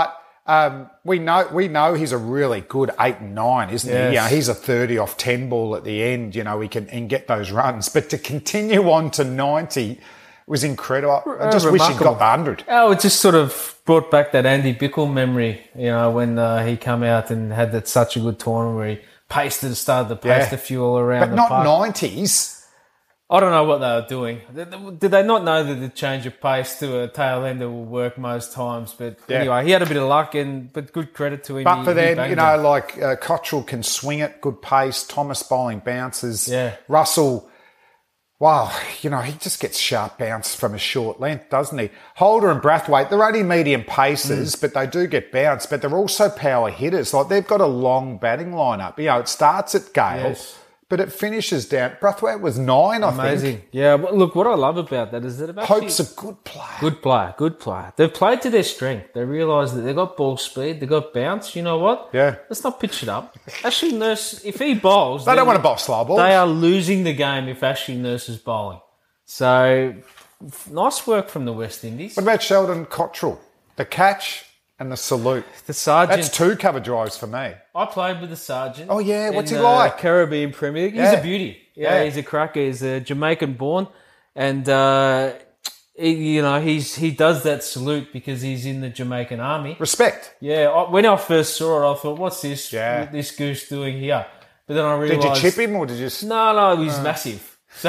Um, we know we know he's a really good eight and nine, isn't Yes. he? You know, he's a thirty off ten ball at the end. You know, he can and get those runs. But to continue on to ninety was incredible. I just wish he'd got the hundred. Oh, it just sort of brought back that Andy Bickle memory. You know, when uh, he come out and had that such a good tournament where he pasted the start the pace Yeah. the fuel around But the not park. nineties. I don't know what they were doing. Did did they not know that the change of pace to a tail ender will work most times? But Yeah. anyway, he had a bit of luck, and but good credit to him. But He- for he them, banged you know, them. like uh, Cottrell can swing it, good pace. Thomas bowling bounces. Yeah. Russell, wow, you know, he just gets sharp bounce from a short length, doesn't he? Holder and Brathwaite, they're only medium paces, Mm. but they do get bounce. But they're also power hitters. Like they've got a long batting lineup. You know, it starts at Gale, Yes. but it finishes down. Brathwaite was nine, I Amazing. think. Yeah, but look, what I love about that is that they've actually... Hope's a good player. Good player, good player. They've played to their strength. They realise that they've got ball speed, they've got bounce. You know what? Yeah. Let's not pitch it up. Ashley Nurse, if he bowls... They then don't want to bowl slow balls. They are losing the game if Ashley Nurse is bowling. So, f- nice work from the West Indies. What about Sheldon Cottrell? The catch and the salute. The Sergeant... That's two cover drives for me. I played with the Sergeant. Oh, yeah, what's in he the like? Caribbean Premier League. He's Yeah. a beauty. Yeah, Yeah. he's a cracker. He's a Jamaican born, and uh, he, you know he's he does that salute because he's in the Jamaican army. Respect. Yeah, I, when I first saw it, I thought, "What's this? Yeah. This goose doing here?" But then I Did realised, you chip him or did you... s- No, no, he's massive. So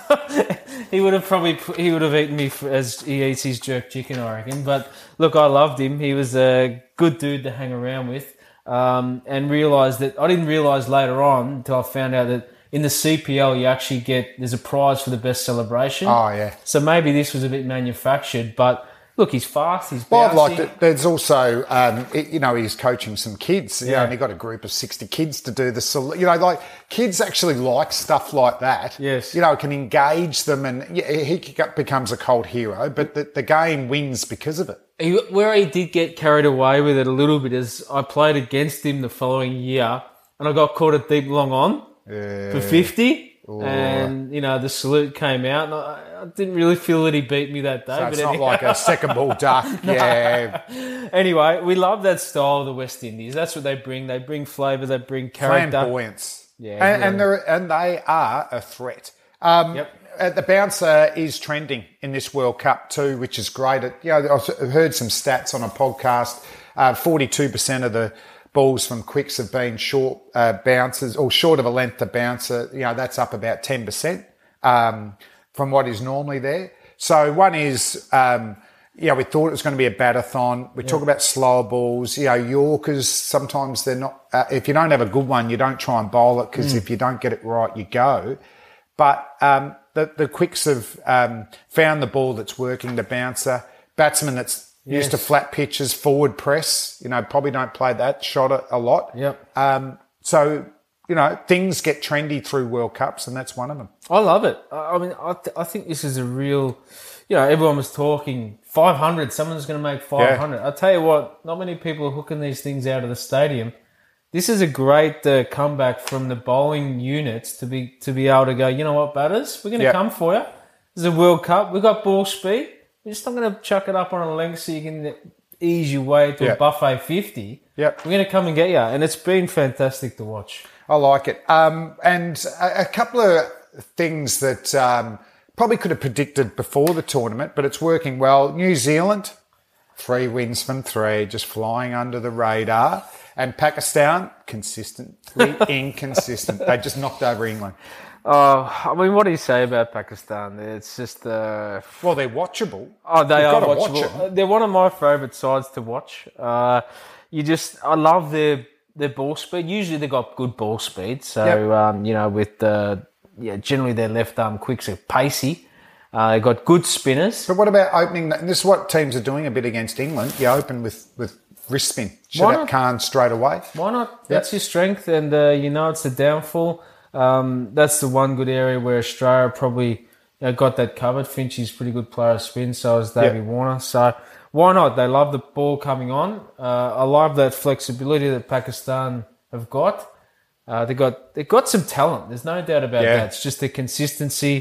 he would have probably put- he would have eaten me for, as he eats his jerk chicken, I reckon. But look, I loved him. He was a good dude to hang around with, um, and realised that I didn't realise later on until I found out that in the C P L you actually get there's a prize for the best celebration. Oh, yeah. So maybe this was a bit manufactured, but look, he's fast. He's Well, I've bouncy. liked it. There's also, um, it, you know, he's coaching some kids. You Yeah. know, and he got a group of sixty kids to do the, sal- you know, like kids actually like stuff like that. Yes. You know, it can engage them and yeah, he becomes a cult hero, but the, the game wins because of it. He, where he did get carried away with it a little bit is I played against him the following year and I got caught at deep long on for fifty. And, you know, the salute came out and I, I didn't really feel that he beat me that day. So it's but not anyway, like a second ball duck. Yeah. anyway, we love that style of the West Indies. That's what they bring. They bring flavour. They bring character. Flamboyance. Yeah, And, and, really. they're, and they are a threat. Um, Yep. uh, the bouncer is trending in this World Cup too, which is great. It, you know, I've heard some stats on a podcast. Uh, forty-two percent of the balls from quicks have been short uh, bounces or short of a length to bouncer. You know, that's up about ten percent um, from what is normally there. So one is, um, you know, we thought it was going to be a batathon. We talk about slower balls. You know, Yorkers, sometimes they're not, uh, if you don't have a good one, you don't try and bowl it because if you don't get it right, you go. But um, the, the quicks have um, found the ball that's working, the bouncer. Batsman that's used to Yes. flat pitches, forward press, you know, probably don't play that shot a, a lot. Yep. Um, so, you know, things get trendy through World Cups and that's one of them. I love it. I I mean, I, th- I think this is a real, you know, everyone was talking five hundred, someone's going to make five hundred. I'll tell you what, not many people are hooking these things out of the stadium. This is a great uh, comeback from the bowling units to be to be able to go, you know what, batters, we're going to Yeah. come for you. This is a World Cup. We've got ball speed. We're just not going to chuck it up on a length so you can ease your way to Yeah. a buffet fifty. Yep. We're going to come and get you. And it's been fantastic to watch. I like it. Um, and a, a couple of things that um, probably could have predicted before the tournament, but it's working well. New Zealand, three wins from three, just flying under the radar. And Pakistan, consistently inconsistent. They just knocked over England. Oh, I mean, what do you say about Pakistan? It's just... Uh, Well, they're watchable. Oh, they You've are gotta watch watchable. them. They're one of my favourite sides to watch. Uh, you just, I love their their ball speed. Usually they got good ball speed. So Yep. um, you know, with uh, yeah, generally their left arm quicks are pacey. Uh, they got good spinners. But what about opening? And this is what teams are doing a bit against England. You open with, with wrist spin. Shut Why up not? Khan straight away. Why not? That's your strength, and uh, you know it's the downfall. Um, that's the one good area where Australia probably you know, got that covered. Finchie's a pretty good player of spin, so is Davey Yep. Warner. So why not? They love the ball coming on. Uh, I love that flexibility that Pakistan have got. Uh, they got they got some talent. There's no doubt about Yeah. that. It's just the consistency.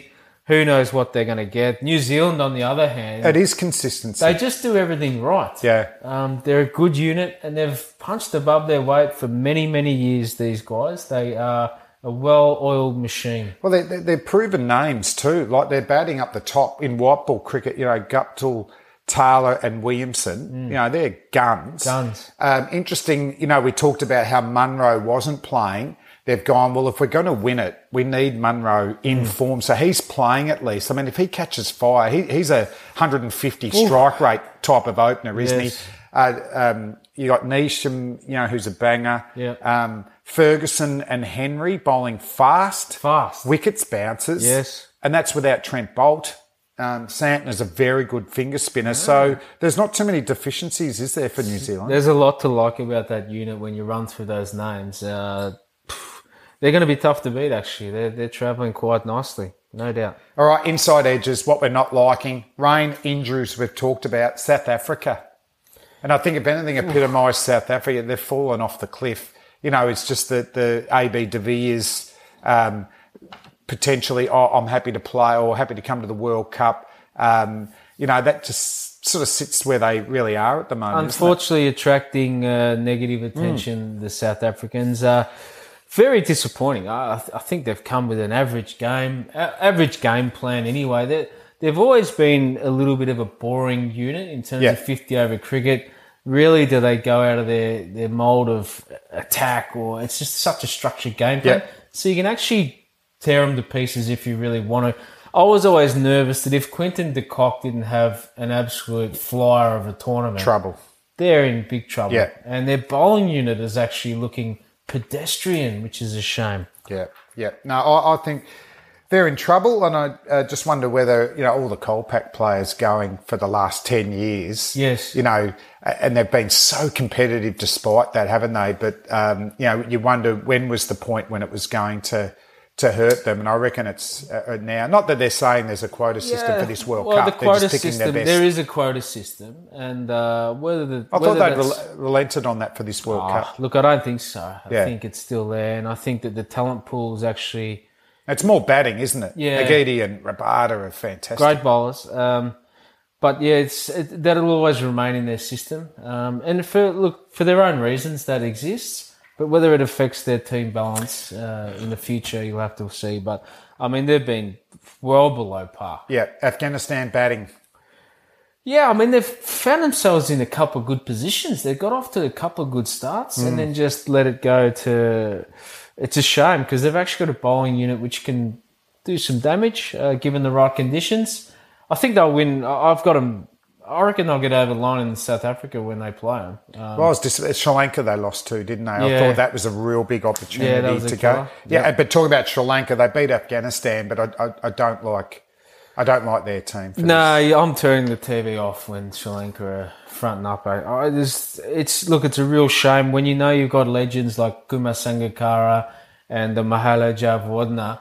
who knows what they're going to get. New Zealand, on the other hand, It is consistency. they just do everything right. Yeah. Um, they're a good unit, and they've punched above their weight for many, many years, these guys. They are a well-oiled machine. Well, they're, they're, they're proven names too. Like they're batting up the top in white ball cricket, you know, Guptill, Taylor and Williamson. Mm. You know, they're guns. Guns. Um, interesting, you know, we talked about how Munro wasn't playing. They've gone, well, if we're going to win it, we need Munro in mm. form. So he's playing at least. I mean, if he catches fire, he, he's a one hundred fifty Ooh. strike rate type of opener, isn't yes. he? Uh, um, you got Neesham, you know, who's a banger. Yeah. Um, Ferguson and Henry bowling fast. Fast. Wickets bounces. Yes. And that's without Trent Bolt. Um, Santner's a very good finger spinner. So there's not too many deficiencies, is there, for New Zealand? There's a lot to like about that unit when you run through those names. Uh, they're going to be tough to beat, actually. They're, they're travelling quite nicely, no doubt. All right, inside edges, what we're not liking. Rain, injuries we've talked about. South Africa. And I think if anything epitomised South Africa, they've fallen off the cliff. You know, it's just that the A B de Villiers um, potentially, oh, I'm happy to play or happy to come to the World Cup. Um, you know, that just sort of sits where they really are at the moment. Unfortunately, attracting uh, negative attention, mm. the South Africans are very disappointing. I, I think they've come with an average game, average game plan anyway. They're, they've always been a little bit of a boring unit in terms yeah. of fifty over cricket. Really, do they go out of their, their mould of attack, or it's just such a structured game plan? Yeah. So you can actually tear them to pieces if you really want to. I was always nervous that if Quinton de Kock didn't have an absolute flyer of a tournament, trouble. They're in big trouble. Yeah. And their bowling unit is actually looking pedestrian, which is a shame. Yeah, yeah. No, I, I think they're in trouble, and I uh, just wonder whether, you know, all the Colpack players going for the last ten years, yes, you know, and they've been so competitive despite that, haven't they? But, um, you know, you wonder when was the point when it was going to to hurt them, and I reckon it's uh, now. Not that they're saying there's a quota system yeah. for this World well, Cup. The quota they're just picking system, their best. There is a quota system, and uh, whether the I whether thought they'd that's... rel- relented on that for this World oh, Cup. Look, I don't think so. I yeah. think it's still there, and I think that the talent pool is actually... It's more batting, isn't it? Yeah. Agidi and Rabada are fantastic. Great bowlers. Um, but yeah, it's it, that'll always remain in their system. Um, and for look for their own reasons that exists. But whether it affects their team balance uh, in the future, you'll have to see. But I mean, they've been well below par. Yeah, Afghanistan batting. Yeah, I mean, they've found themselves in a couple of good positions. They got off to a couple of good starts mm. and then just let it go to... It's a shame because they've actually got a bowling unit which can do some damage uh, given the right conditions. I think they'll win. I've got them. I reckon they'll get over the line in South Africa when they play them. Um, well, it was dis- Sri Lanka they lost to, didn't they? I yeah. thought that was a real big opportunity yeah, that was to a go. Yeah, yep. But talking about Sri Lanka, they beat Afghanistan, but I, I, I don't like. I don't like their team. For no, this. I'm turning the T V off when Sri Lanka are fronting up. I, I just, it's look, it's a real shame when you know you've got legends like Kumar Sangakkara and the Mahala Javadna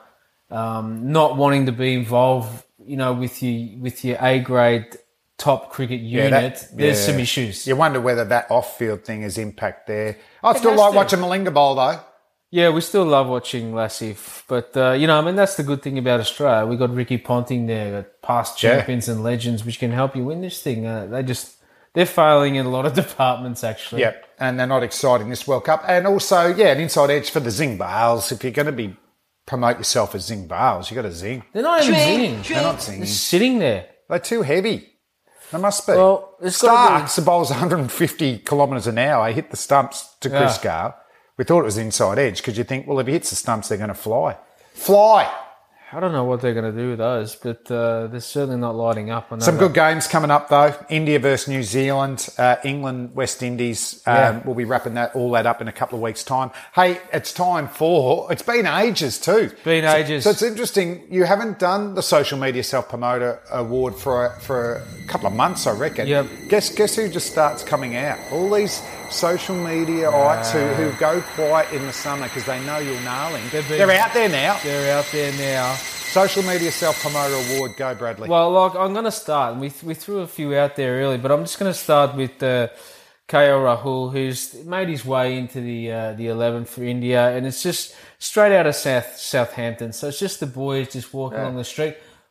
um, not wanting to be involved, you know, with your with your A grade top cricket unit. Yeah, that, there's yeah. some issues. You wonder whether that off-field thing has impact there. I it still like to. watching Malinga bowl though. Yeah, we still love watching Lasif, but uh, you know, I mean, that's the good thing about Australia. We got Ricky Ponting there, past champions yeah. and legends, which can help you win this thing. Uh, they just they're failing in a lot of departments, actually. Yep, and they're not exciting this World Cup. And also, yeah, an inside edge for the Zing Bales. If you're going to be promote yourself as Zing Bales, you got to zing. They're not even zinging. They're not zinging. They're sitting there. They're too heavy. They must be. Well, Starks, the bowl's one hundred fifty kilometres an hour. He hit the stumps to Chris yeah. Gale. We thought it was inside edge because you think, well, if he hits the stumps, they're going to fly. Fly! I don't know what they're going to do with those, but uh, they're certainly not lighting up. I know Some that. good games coming up, though. India versus New Zealand, uh, England, West Indies. Um, yeah. We'll be wrapping that all that up in a couple of weeks' time. Hey, it's time for... It's been ages, too. It's been ages. So, so it's interesting. You haven't done the Social Media Self-Promoter Award for a, for a couple of months, I reckon. Yep. Guess, guess who just starts coming out? All these social media ites who, who go quiet in the summer because they know you're nailing. They're, they're out there now. They're out there now. Social Media Self-Promoter Award. Go, Bradley. Well, like, I'm going to start. We we threw a few out there early, but I'm just going to start with uh, K L Rahul, who's made his way into the uh, the eleven for India, and it's just straight out of South Southampton. So it's just the boys just walking yeah. along the street.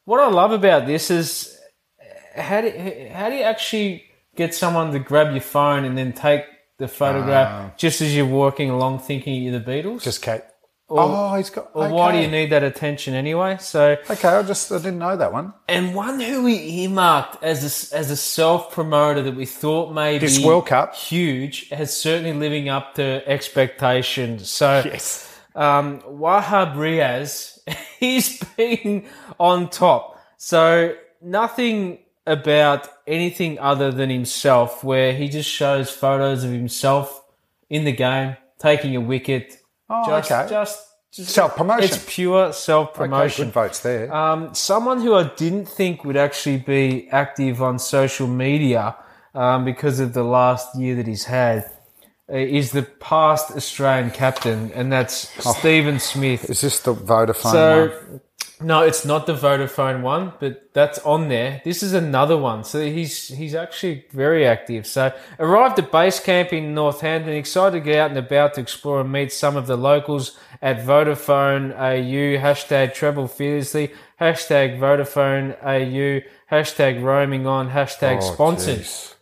what I love about this is how do, how do you actually get someone to grab your phone and then take the photograph uh, just as you're walking along thinking you're the Beatles? Just Kate. Or, oh, he's got. Or okay. why do you need that attention anyway? So okay, I just I didn't know that one. And one who we earmarked as a, as a self promoter that we thought may this be World Cup huge has certainly living up to expectations. So yes, um, Wahab Riaz, he's been on top. So nothing about anything other than himself, where he just shows photos of himself in the game taking a wicket. Oh, just, okay. Just, just self-promotion. It's pure self-promotion. Okay, good votes there. Um, someone who I didn't think would actually be active on social media um, because of the last year that he's had uh, is the past Australian captain, and that's oh, Stephen Smith. Is this the Vodafone so, one? No, it's not the Vodafone one, but that's on there. This is another one. So he's he's actually very active. So arrived at base camp in Northampton, excited to get out and about to explore and meet some of the locals at Vodafone A U, hashtag travel fearlessly, hashtag Vodafone A U, hashtag roaming on, hashtag oh, sponsored. Geez.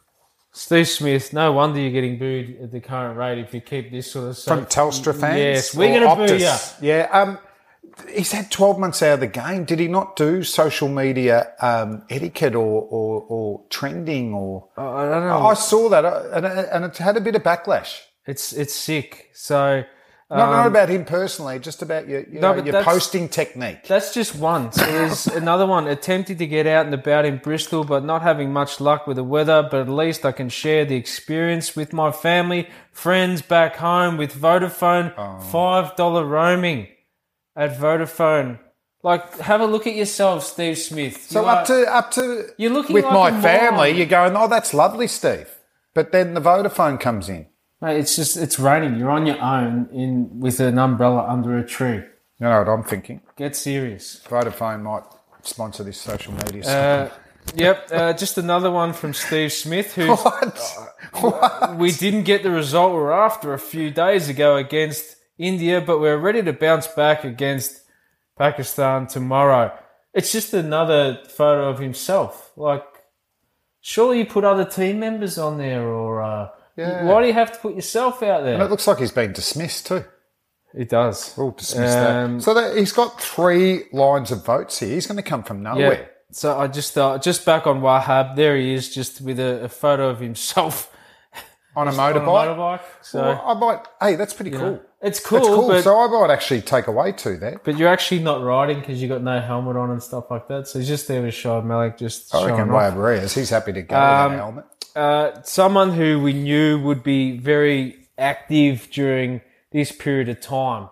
Steve Smith, no wonder you're getting booed at the current rate if you keep this sort of stuff. From Telstra fans? Yes, we're going to boo you. Yeah, um... he's had twelve months out of the game. Did he not do social media um, etiquette or, or, or trending? Or I don't know. I saw that, and, and it had a bit of backlash. It's it's sick. So um, not, not about him personally, just about your, you no, know, your posting technique. That's just one. So there's another one. Attempting to get out and about in Bristol, but not having much luck with the weather. But at least I can share the experience with my family, friends back home with Vodafone oh. five dollar roaming. At Vodafone, like have a look at yourself, Steve Smith. So you up are, to up to you're looking with like my a family, moron. you're going, oh, that's lovely, Steve. But then the Vodafone comes in. Mate, it's just it's raining. You're on your own in with an umbrella under a tree. You know what I'm thinking? Get serious. Vodafone might sponsor this social media. Uh, yep, uh, just another one from Steve Smith, who what? What? We didn't get the result we were after a few days ago against India, but we're ready to bounce back against Pakistan tomorrow. It's just another photo of himself. Like, surely you put other team members on there, or uh, yeah. why do you have to put yourself out there? And it looks like he's been dismissed too. It does. We'll dismiss um, that. So that he's got three lines of votes here. He's going to come from nowhere. Yeah. So I just uh, just back on Wahab. There he is, just with a, a photo of himself. On a motorbike? On a motorbike. So, well, I might, hey, that's pretty cool. Know, it's cool. That's cool. But, so I might actually take away two there. But you're actually not riding because you got no helmet on and stuff like that. So he's just there with Shoaib Malik just I reckon Wahab Riaz, he's happy to go um, with a helmet. Uh, someone who we knew would be very active during this period of time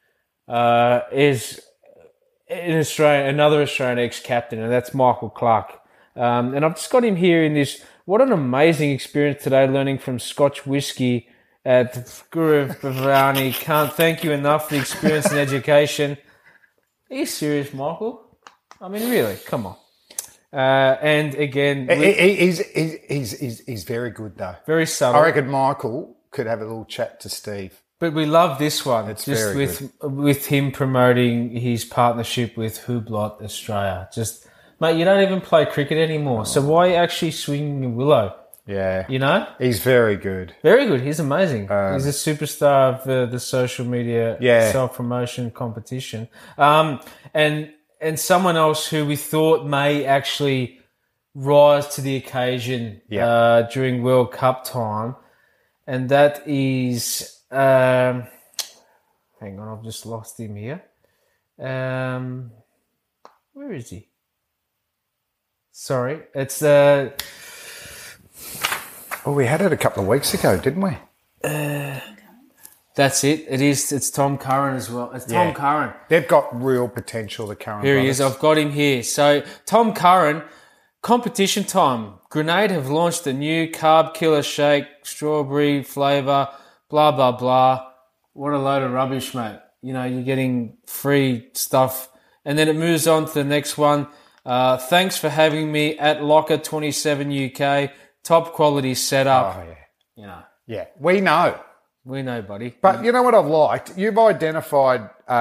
uh, is an Australian, another Australian ex-captain, and that's Michael Clarke. Um, and I've just got him here in this. What an amazing experience today, learning from Scotch whiskey at Guru Bhavani. Can't thank you enough for the experience and education. Are you serious, Michael? I mean, really? Come on. Uh, and again... He, he, he's, he's, he's, he's very good, though. Very subtle. I reckon Michael could have a little chat to Steve. But we love this one. It's just very with good. with him promoting his partnership with Hublot Australia. Just... Mate, you don't even play cricket anymore, so why are you actually swinging a willow? Yeah. You know? He's very good. Very good. He's amazing. Um, He's a superstar of the, the social media yeah. self-promotion competition. Um, and and someone else who we thought may actually rise to the occasion yeah. uh, during World Cup time, and that is... Um, hang on, I've just lost him here. Um, where is he? Sorry, it's uh Oh, we had it a couple of weeks ago, didn't we? Uh, that's it. It is. It's Tom Curran as well. It's Tom yeah. Curran. They've got real potential, the Curran Here brothers. he is. I've got him here. So Tom Curran, competition time. Grenade have launched a new carb killer shake, strawberry flavour, blah, blah, blah. What a load of rubbish, mate. You know, you're getting free stuff. And then it moves on to the next one. Uh, thanks for having me at Locker twenty-seven U K. Top quality setup. Oh, yeah. You know. Yeah, we know. We know, buddy. But you know what I've liked? You've identified um,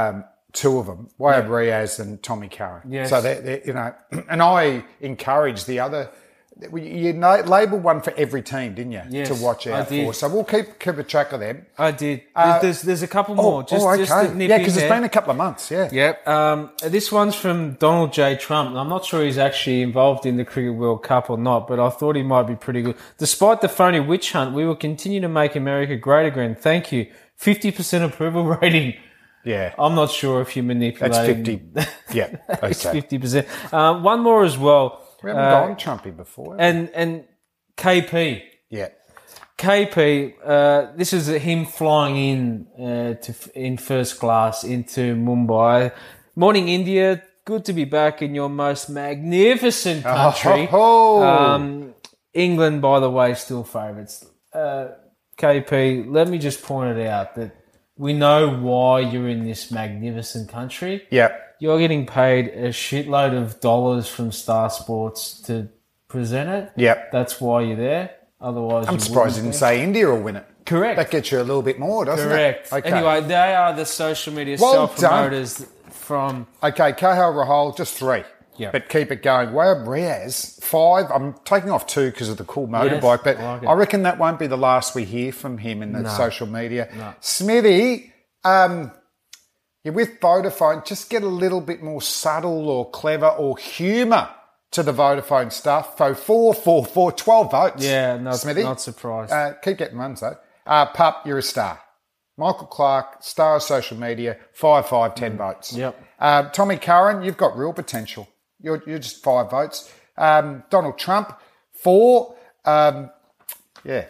two of them, Wahab Yeah. Riaz and Tommy Curran. Yes. So they, they, you know, and I encourage the other. You know, labelled one for every team, didn't you? Yes, to watch I out did. for. So we'll keep keep a track of them. I did. Uh, there's there's a couple more. Oh, just, oh, okay. just to nip yeah, in because it's there. been a couple of months. Yeah. Yep. Um, this one's from Donald J. Trump. I'm not sure he's actually involved in the Cricket World Cup or not, but I thought he might be pretty good. Despite the phony witch hunt, we will continue to make America great again. Thank you. fifty percent approval rating. Yeah. I'm not sure if you're manipulating. That's fifty. Yeah. It's Okay. fifty percent. Um, one more as well. We haven't Uh, gone Trumpy before. have we? And, and K P. yeah. K P, uh, this is him flying in uh, to in first class into Mumbai. Morning, India. Good to be back in your most magnificent country. Oh, ho, ho. Um, England, by the way, still favourites. Uh, K P, let me just point it out that we know why you're in this magnificent country. Yeah. You're getting paid a shitload of dollars from Star Sports to present it. Yep. That's why you're there. Otherwise, I'm you surprised you wouldn't didn't be. say India will win it. Correct. That gets you a little bit more, doesn't Correct. it? Okay. Anyway, they are the social media Well self-promoters from... Okay, Kahal Rahul, just three. Yeah. But keep it going. Wahab Riaz, five. I'm taking off two because of the cool motorbike, but I like it. I reckon that won't be the last we hear from him in the No. social media. No. Smithy, um, you're with Vodafone. Just get a little bit more subtle or clever or humour to the Vodafone stuff. So four, four, four, twelve votes. Yeah, not, Smithy. not surprised. Uh, keep getting runs though. Uh, Pup, you're a star. Michael Clark, star of social media, five, five, ten votes. Yep. Uh, Tommy Curran, you've got real potential. You're, you're just five votes. Um, Donald Trump, four. Um, yeah,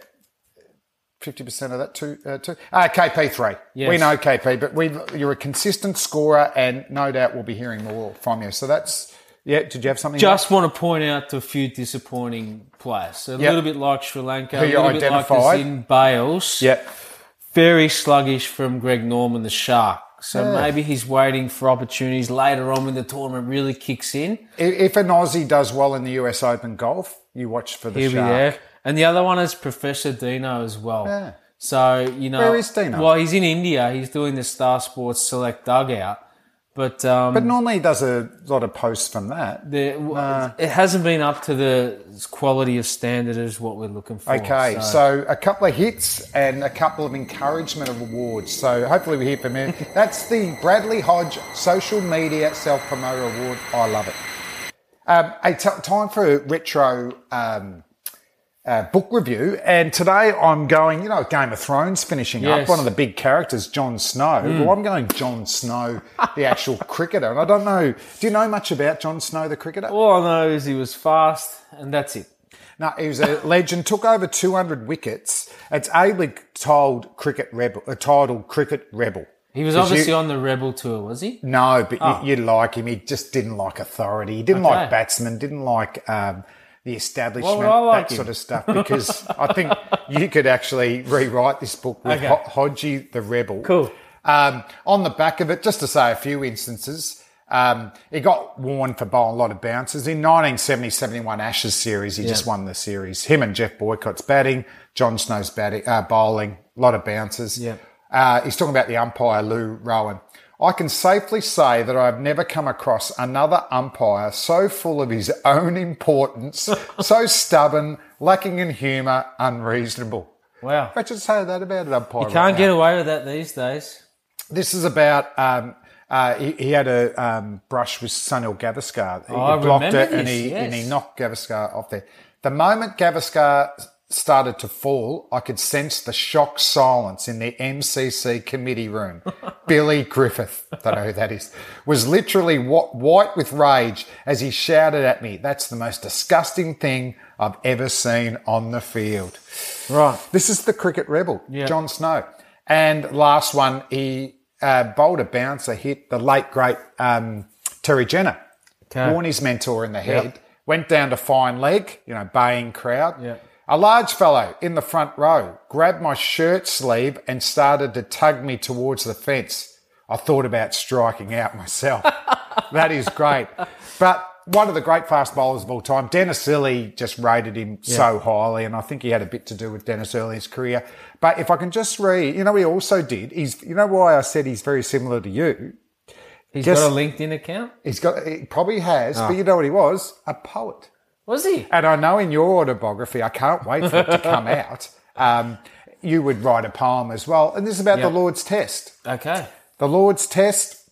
fifty percent of that, two. Uh, two. Uh, K P, three. Yes. We know K P, but we you're a consistent scorer, and no doubt we'll be hearing more from you. So that's, yeah, did you have something else? Just want to point out to a few disappointing players. A Yep. little bit like Sri Lanka, Who a you little bit like the identified. Zin Bales. Yeah. Very sluggish from Greg Norman, the Shark. So Yeah. maybe he's waiting for opportunities later on when the tournament really kicks in. If an Aussie does well in the U S Open golf, you watch for the He'll be Shark. there. And the other one is Professor Dino as well. Yeah. So, you know. Where is Dino? Well, he's in India. He's doing the Star Sports Select Dugout. But, um, But normally he does a lot of posts from that. the, it hasn't been up to the quality of standard as what we're looking for. Okay, so. a couple of hits and a couple of encouragement of awards. So hopefully we hear from him. That's the Bradley Hodge Social Media Self-Promoter Award. I love it. Um, hey, t- time for a retro um, uh, book review. And today I'm going, you know, Game of Thrones finishing Yes. up. One of the big characters, Jon Snow. Well, I'm going Jon Snow, the actual cricketer. And I don't know, do you know much about Jon Snow, the cricketer? All I know is he was fast, and that's it. No, he was a legend. Took over two hundred wickets. It's ably titled Cricket Rebel. Uh, titled Cricket Rebel. He was 'Cause obviously you- on the Rebel tour, was he? No, but Oh. you, you like him. He just didn't like authority. He didn't Okay. like batsmen. Didn't like um, the establishment. Why would I like that him? sort of stuff. Because I think you could actually rewrite this book with Okay. Ho- Hodgie the Rebel. Cool. Um, on the back of it, just to say a few instances. Um, he got warned for bowling a lot of bounces. In nineteen seventy seventy-one Ashes series, he just won the series. Him and Jeff Boycott's batting, Jon Snow's batting, uh, bowling, a lot of bounces. Yeah. Uh, he's talking about the umpire, Lou Rowan. I can safely say that I've never come across another umpire so full of his own importance, so stubborn, lacking in humour, unreasonable. Wow. I just say that about an umpire. You right can't now. get away with that these days. This is about, um, uh, he, he had a um, brush with Sunil Gavaskar. He, Oh, I he blocked remember it and this, he, yes. and he knocked Gavaskar off there. The moment Gavaskar started to fall, I could sense the shocked silence in the M C C committee room. Billy Griffith, don't know who that is, was literally wh- white with rage as he shouted at me, "That's the most disgusting thing I've ever seen on the field." Right. This is the cricket rebel, Yeah. Jon Snow. And last one, he uh, bowled a bouncer, hit the late, great um, Terry Jenner. Okay. Warned his mentor in the head. Yep. Went down to fine leg, you know, baying crowd. Yep. A large fellow in the front row grabbed my shirt sleeve and started to tug me towards the fence. I thought about striking out myself. That is great. But one of the great fast bowlers of all time, Dennis Ely, just rated him so highly, and I think he had a bit to do with Dennis Ely's career. But if I can just read, you know what he also did? He's, you know why I said he's very similar to you? He's Guess- got a LinkedIn account? He's got, he probably has, Oh. but you know what he was? A poet. Was he? And I know in your autobiography, I can't wait for it to come out, um, you would write a poem as well. And this is about Yep. the Lord's Test. Okay. The Lord's Test,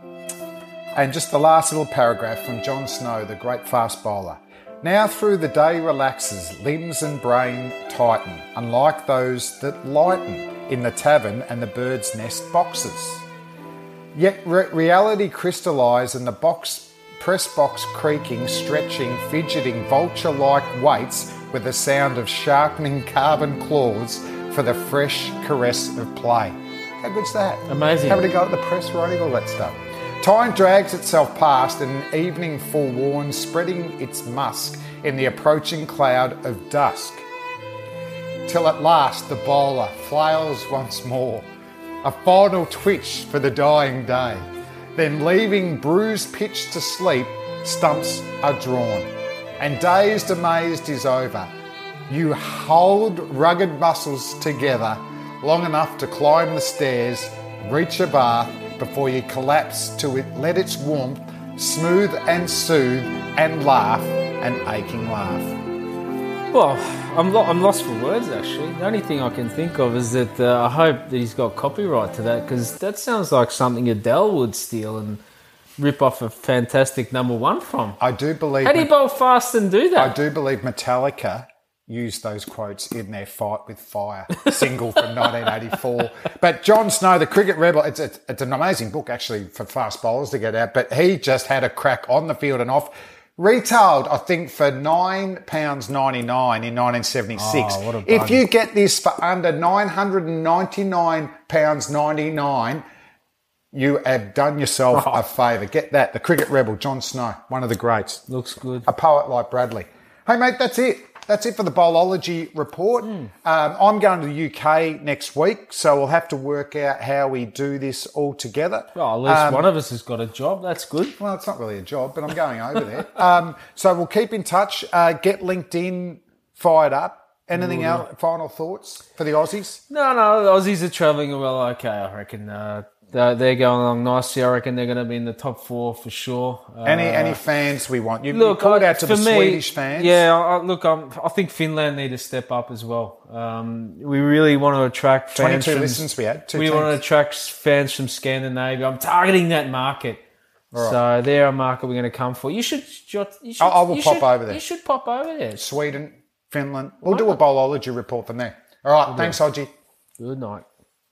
and just the last little paragraph from Jon Snow, the great fast bowler. Now through the day relaxes, limbs and brain tighten, unlike those that lighten in the tavern and the bird's nest boxes. Yet re- reality crystallises and the box, press box creaking, stretching, fidgeting, vulture-like waits with the sound of sharpening carbon claws for the fresh caress of play. How good's that? Amazing. Having to go at the press, writing all that stuff. Time drags itself past and evening forewarns, spreading its musk in the approaching cloud of dusk. Till at last the bowler flails once more, a final twitch for the dying day. Then leaving bruised pitch to sleep, stumps are drawn. And dazed amazed is over. You hold rugged muscles together long enough to climb the stairs, reach a bath, before you collapse to it, let its warmth smooth and soothe and laugh an aching laugh. Well, I'm lo- I'm lost for words, actually. The only thing I can think of is that uh, I hope that he's got copyright to that, because that sounds like something Adele would steal and rip off a fantastic number one from. I do believe... How do you bowl fast and do that? I do believe Metallica used those quotes in their Fight with Fire single from nineteen eighty-four. But Jon Snow, the cricket rebel, it's, a, it's an amazing book actually for fast bowlers to get out, but he just had a crack on the field and off. Retailed, I think, for nine pounds ninety-nine in nineteen seventy-six. Oh, what a if bug. you get this for under nine hundred ninety-nine pounds ninety-nine, you have done yourself a favour. Get that. The cricket rebel, Jon Snow, one of the greats. Looks good. A poet like Bradley. Hey, mate, that's it. That's it for the Bowlology report. Mm. Um, I'm going to the U K next week, so we'll have to work out how we do this all together. Well, at least Um, one of us has got a job. That's good. Well, it's not really a job, but I'm going over there. Um, so we'll keep in touch. Uh, get LinkedIn fired up. Anything else? Final thoughts for the Aussies? No, no, the Aussies are travelling well okay, I reckon. Uh, they're, they're going along nicely. I reckon they're going to be in the top four for sure. Uh, Any any fans we want? You, look, you called I- out to for the me, Swedish fans. Yeah, I, I- look, I'm, I think Finland need to step up as well. Um, we really want to attract fans twenty-two from... listens we had. Two we teams. want to attract fans from Scandinavia. I'm targeting that market. So they're a market we're going to come for. You should... You should I- I will you pop should- over there. You should pop over there. Sweden, Finland. We'll do a Bowlology report from there. All right, thanks, Hodgie. Good night.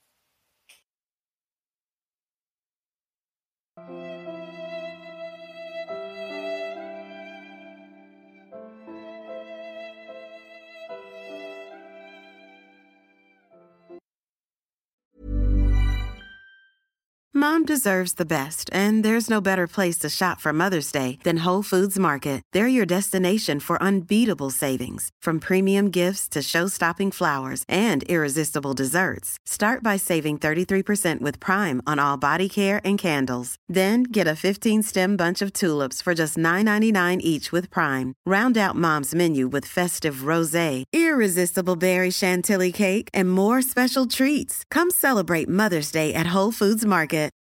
Mom deserves the best, and there's no better place to shop for Mother's Day than Whole Foods Market. They're your destination for unbeatable savings, from premium gifts to show-stopping flowers and irresistible desserts. Start by saving thirty-three percent with Prime on all body care and candles. Then get a fifteen-stem bunch of tulips for just nine ninety-nine each with Prime. Round out Mom's menu with festive rosé, irresistible berry chantilly cake, and more special treats. Come celebrate Mother's Day at Whole Foods Market.